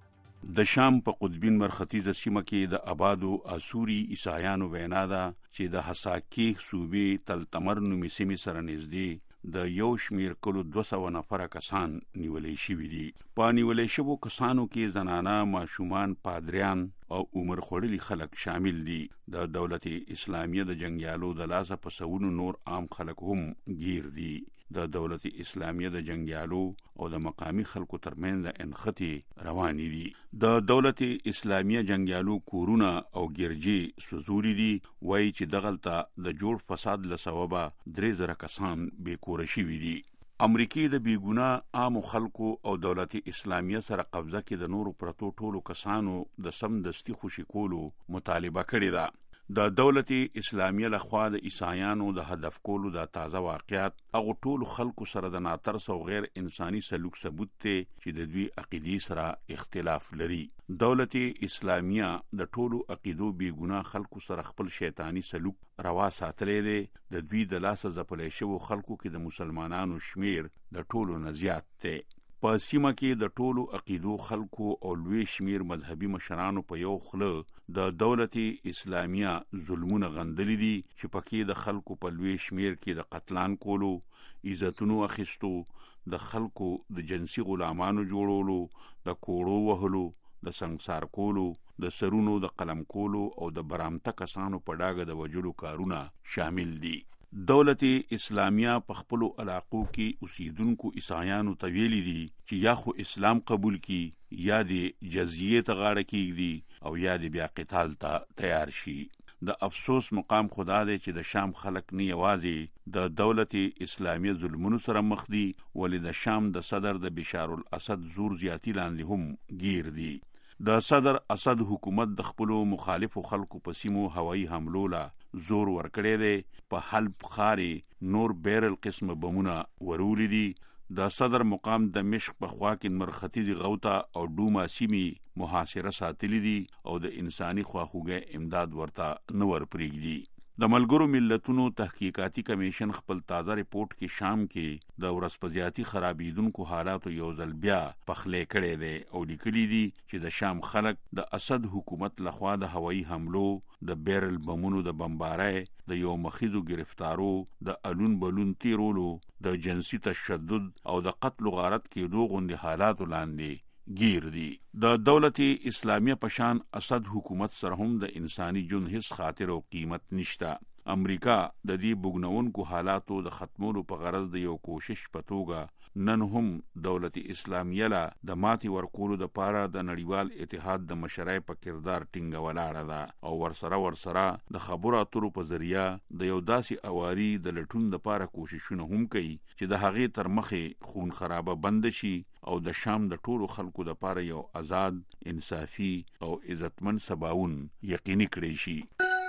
د شام په قطبین مرختیزه سیمه کې د آبادو اسوري عیسایانو وینا ده چې د حساکی صوبې تلتمر نومي سیمې سره نږدې د یو شمیر کلو 200 نفره کسان نیولې شوي دي. په نیولې شوو کسانو کې زنانه، ماشومان، پادریان او عمر خوړلي خلک شامل دي. د دولت اسلامیه د جنگیالو د لاسه په سونو نور عام خلک هم گیر دي. د دولت اسلامیه د جنگیالو او د مقامی خلکو ترمنځ انختی رواني دي. د دولت اسلامیه جنگیالو کورونه او ګرجې سوزوري دي. وایي چې دغلته د جوړ فساد له سببه 3000 کسان بې کوره شوي دي. امریکای د بیګونه عام خلکو او دولت اسلامیه سره قبضه کې د نورو پرتو ټولو کسانو د سمدستي خوشي کولو مطالبه کړې ده. د دولت اسلامیه لخوا د عیسایانو د هدف کولو د تازه واقعیت هغه ټولو خلکو سره د ناترس او غیر انساني سلوک ثبوت ته چې د دوی عقیدې سره اختلاف لري. دولت اسلامیه د ټولو عقیدو بیګونه خلکو سره خپل شیطانی سلوک روا ساتلې دی. د دوی د لاسه ځپلې شوو خلکو کې د مسلمانانو شمیر د ټولو نه زیات دی. په سیمه کې د ټولو عقیدو خلکو او لوی شمیر مذهبي مشرانو په یو خوله د دولت اسلامیه ظلمونه غندلي دي چې پکې د خلکو په لوی شمیر کې د قتلان کولو، عزتونو اخیستو، د خلکو د جنسي غلامانو جوړولو، د کوړو وهلو، د سنگسار کولو، د سرونو د قلم کولو او د برامته کسانو په ډاګه د وجلو کارونه شامل دي. دولت اسلامیه په خپل علاقو کې اوسیدونکو عیسایانو ته ویلي دي چې یا خو اسلام قبول کی، یا د جزیه ته غاړه کیږي او یا د بیا قتال ته تیار شي. د افسوس مقام خدا دی چې د شام خلک نه یوازې د دولت اسلامیه ظلمونو سره مخ دي، ولې د شام د صدر د بشار الاسد زور زیاتی لاندې هم گیر دي. د صدر اسد حکومت د خپل مخالفو خلکو په سیمو هوایي حملو لا زور ورکړی دی. په حلب خاري نور بیرل قسم بمونه ورولې دي. د صدر مقام د مشق په خوا کې مرختیزي غوطه او ډوما سیمي محاصره ساتلې دي او د انساني خواخوږۍ امداد ورته نه ورپرېږدي. د ملګرو ملتونو تحقیقاتي کمیشن خپل تازه ریپورت کې شام کې د ورځپزیاتي خرابېدونکو حالاتو یو ځل بیا پخلی کړی دی او لیکلي دي چې د شام خلک د اسد حکومت لخوا د هوایي حملو، د بیرل بمونو د بمبارۍ، د یو مخیزو گرفتارو، د الون بلون تیرولو، د جنسي تشدد او د قتل و غارت کېدو غوندې حالاتو لاندې گیر دي. د دولت اسلامیه پشان اسد حکومت سره هم د انساني جون هیڅ خاطر او قیمت نشته. امریکا د دې بوګنونکو حالاتو د ختمولو په غرض د یو کوشش په توګه نن هم دولت اسلامیه لا د ماتي ورکولو د پاره د نړیوال اتحاد د مشرۍ په کردار ټینګه ولاړه ده او ورسره د خبرو اترو په ذریعہ د یو داسې اواري د لټون د پاره کوششونه هم کوي چې د هغې تر مخې خون خرابه بند شي او د شام د ټولو خلکو د پاره یو آزاد، انصافي او عزتمن سباون یقیني کړی شي.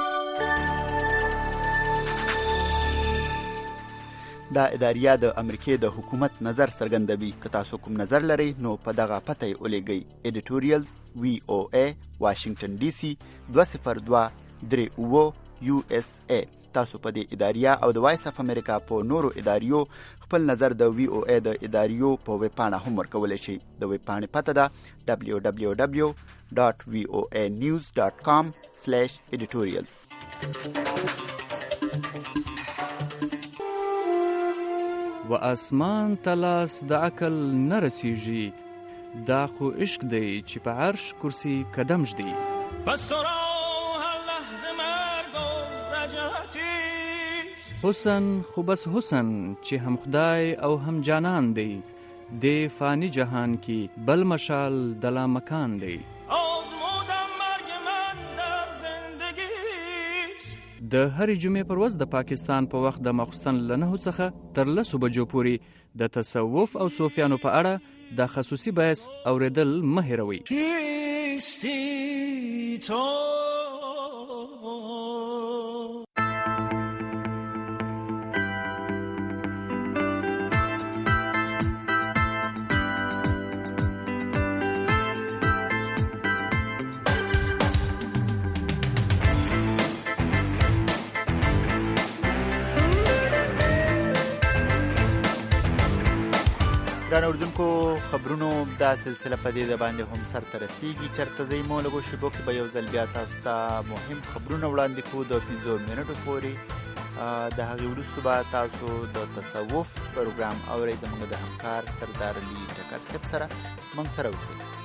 دا اداریه د امریکای د حکومت نظر څرګندوي. که تاسو کوم نظر لرئ نو په دغه پته یې ولیږئ. ایډیټوریال VOA واشنگټن DC 20238 USA. تاسو په دې اداریه او د وایس اف امریکا په نورو اداریو خپل نظر د VOA د اداریو په ویب پاڼه هم ورکولی شئ. د ویب پاڼې پته ده www.voanews.com/editorials. و اسمان ته لاس د عقل نه رسیږي، دا خو عشق دی چې په عرش کرسی قدم ږدي. پس تو را هر لحظه مرگ و رجعتیست. حسن خو بس حسن چې هم خدای او هم جانان دی، دی فانی جهان کی بل مشال دلا مکان دی. آزمودم مرگ من در زندگیست. د هرې جمعې پر ورځ د پاکستان په وخت د ماخوستن له 9 څخه تر 10 بجو پورې د تصوف او صوفیانو په اړه د خصوصي بحث اوریدل مه هېروئ. کیستی تو ګران اردوونکو، خبرونو دا سلسله په دې باندې هم سرته رسیږي. چېرته ځئ مو لږو شیبو کې به یو ځل بیا تاسو ته مهم خبرونه وړاندې کړو د 15 منټو پورې. د هغې وروسته به تاسو د تصوف پروګرام اورئ زموږ د همکار سردار علي ټکر صاحب سره. موږ سره اوسئ.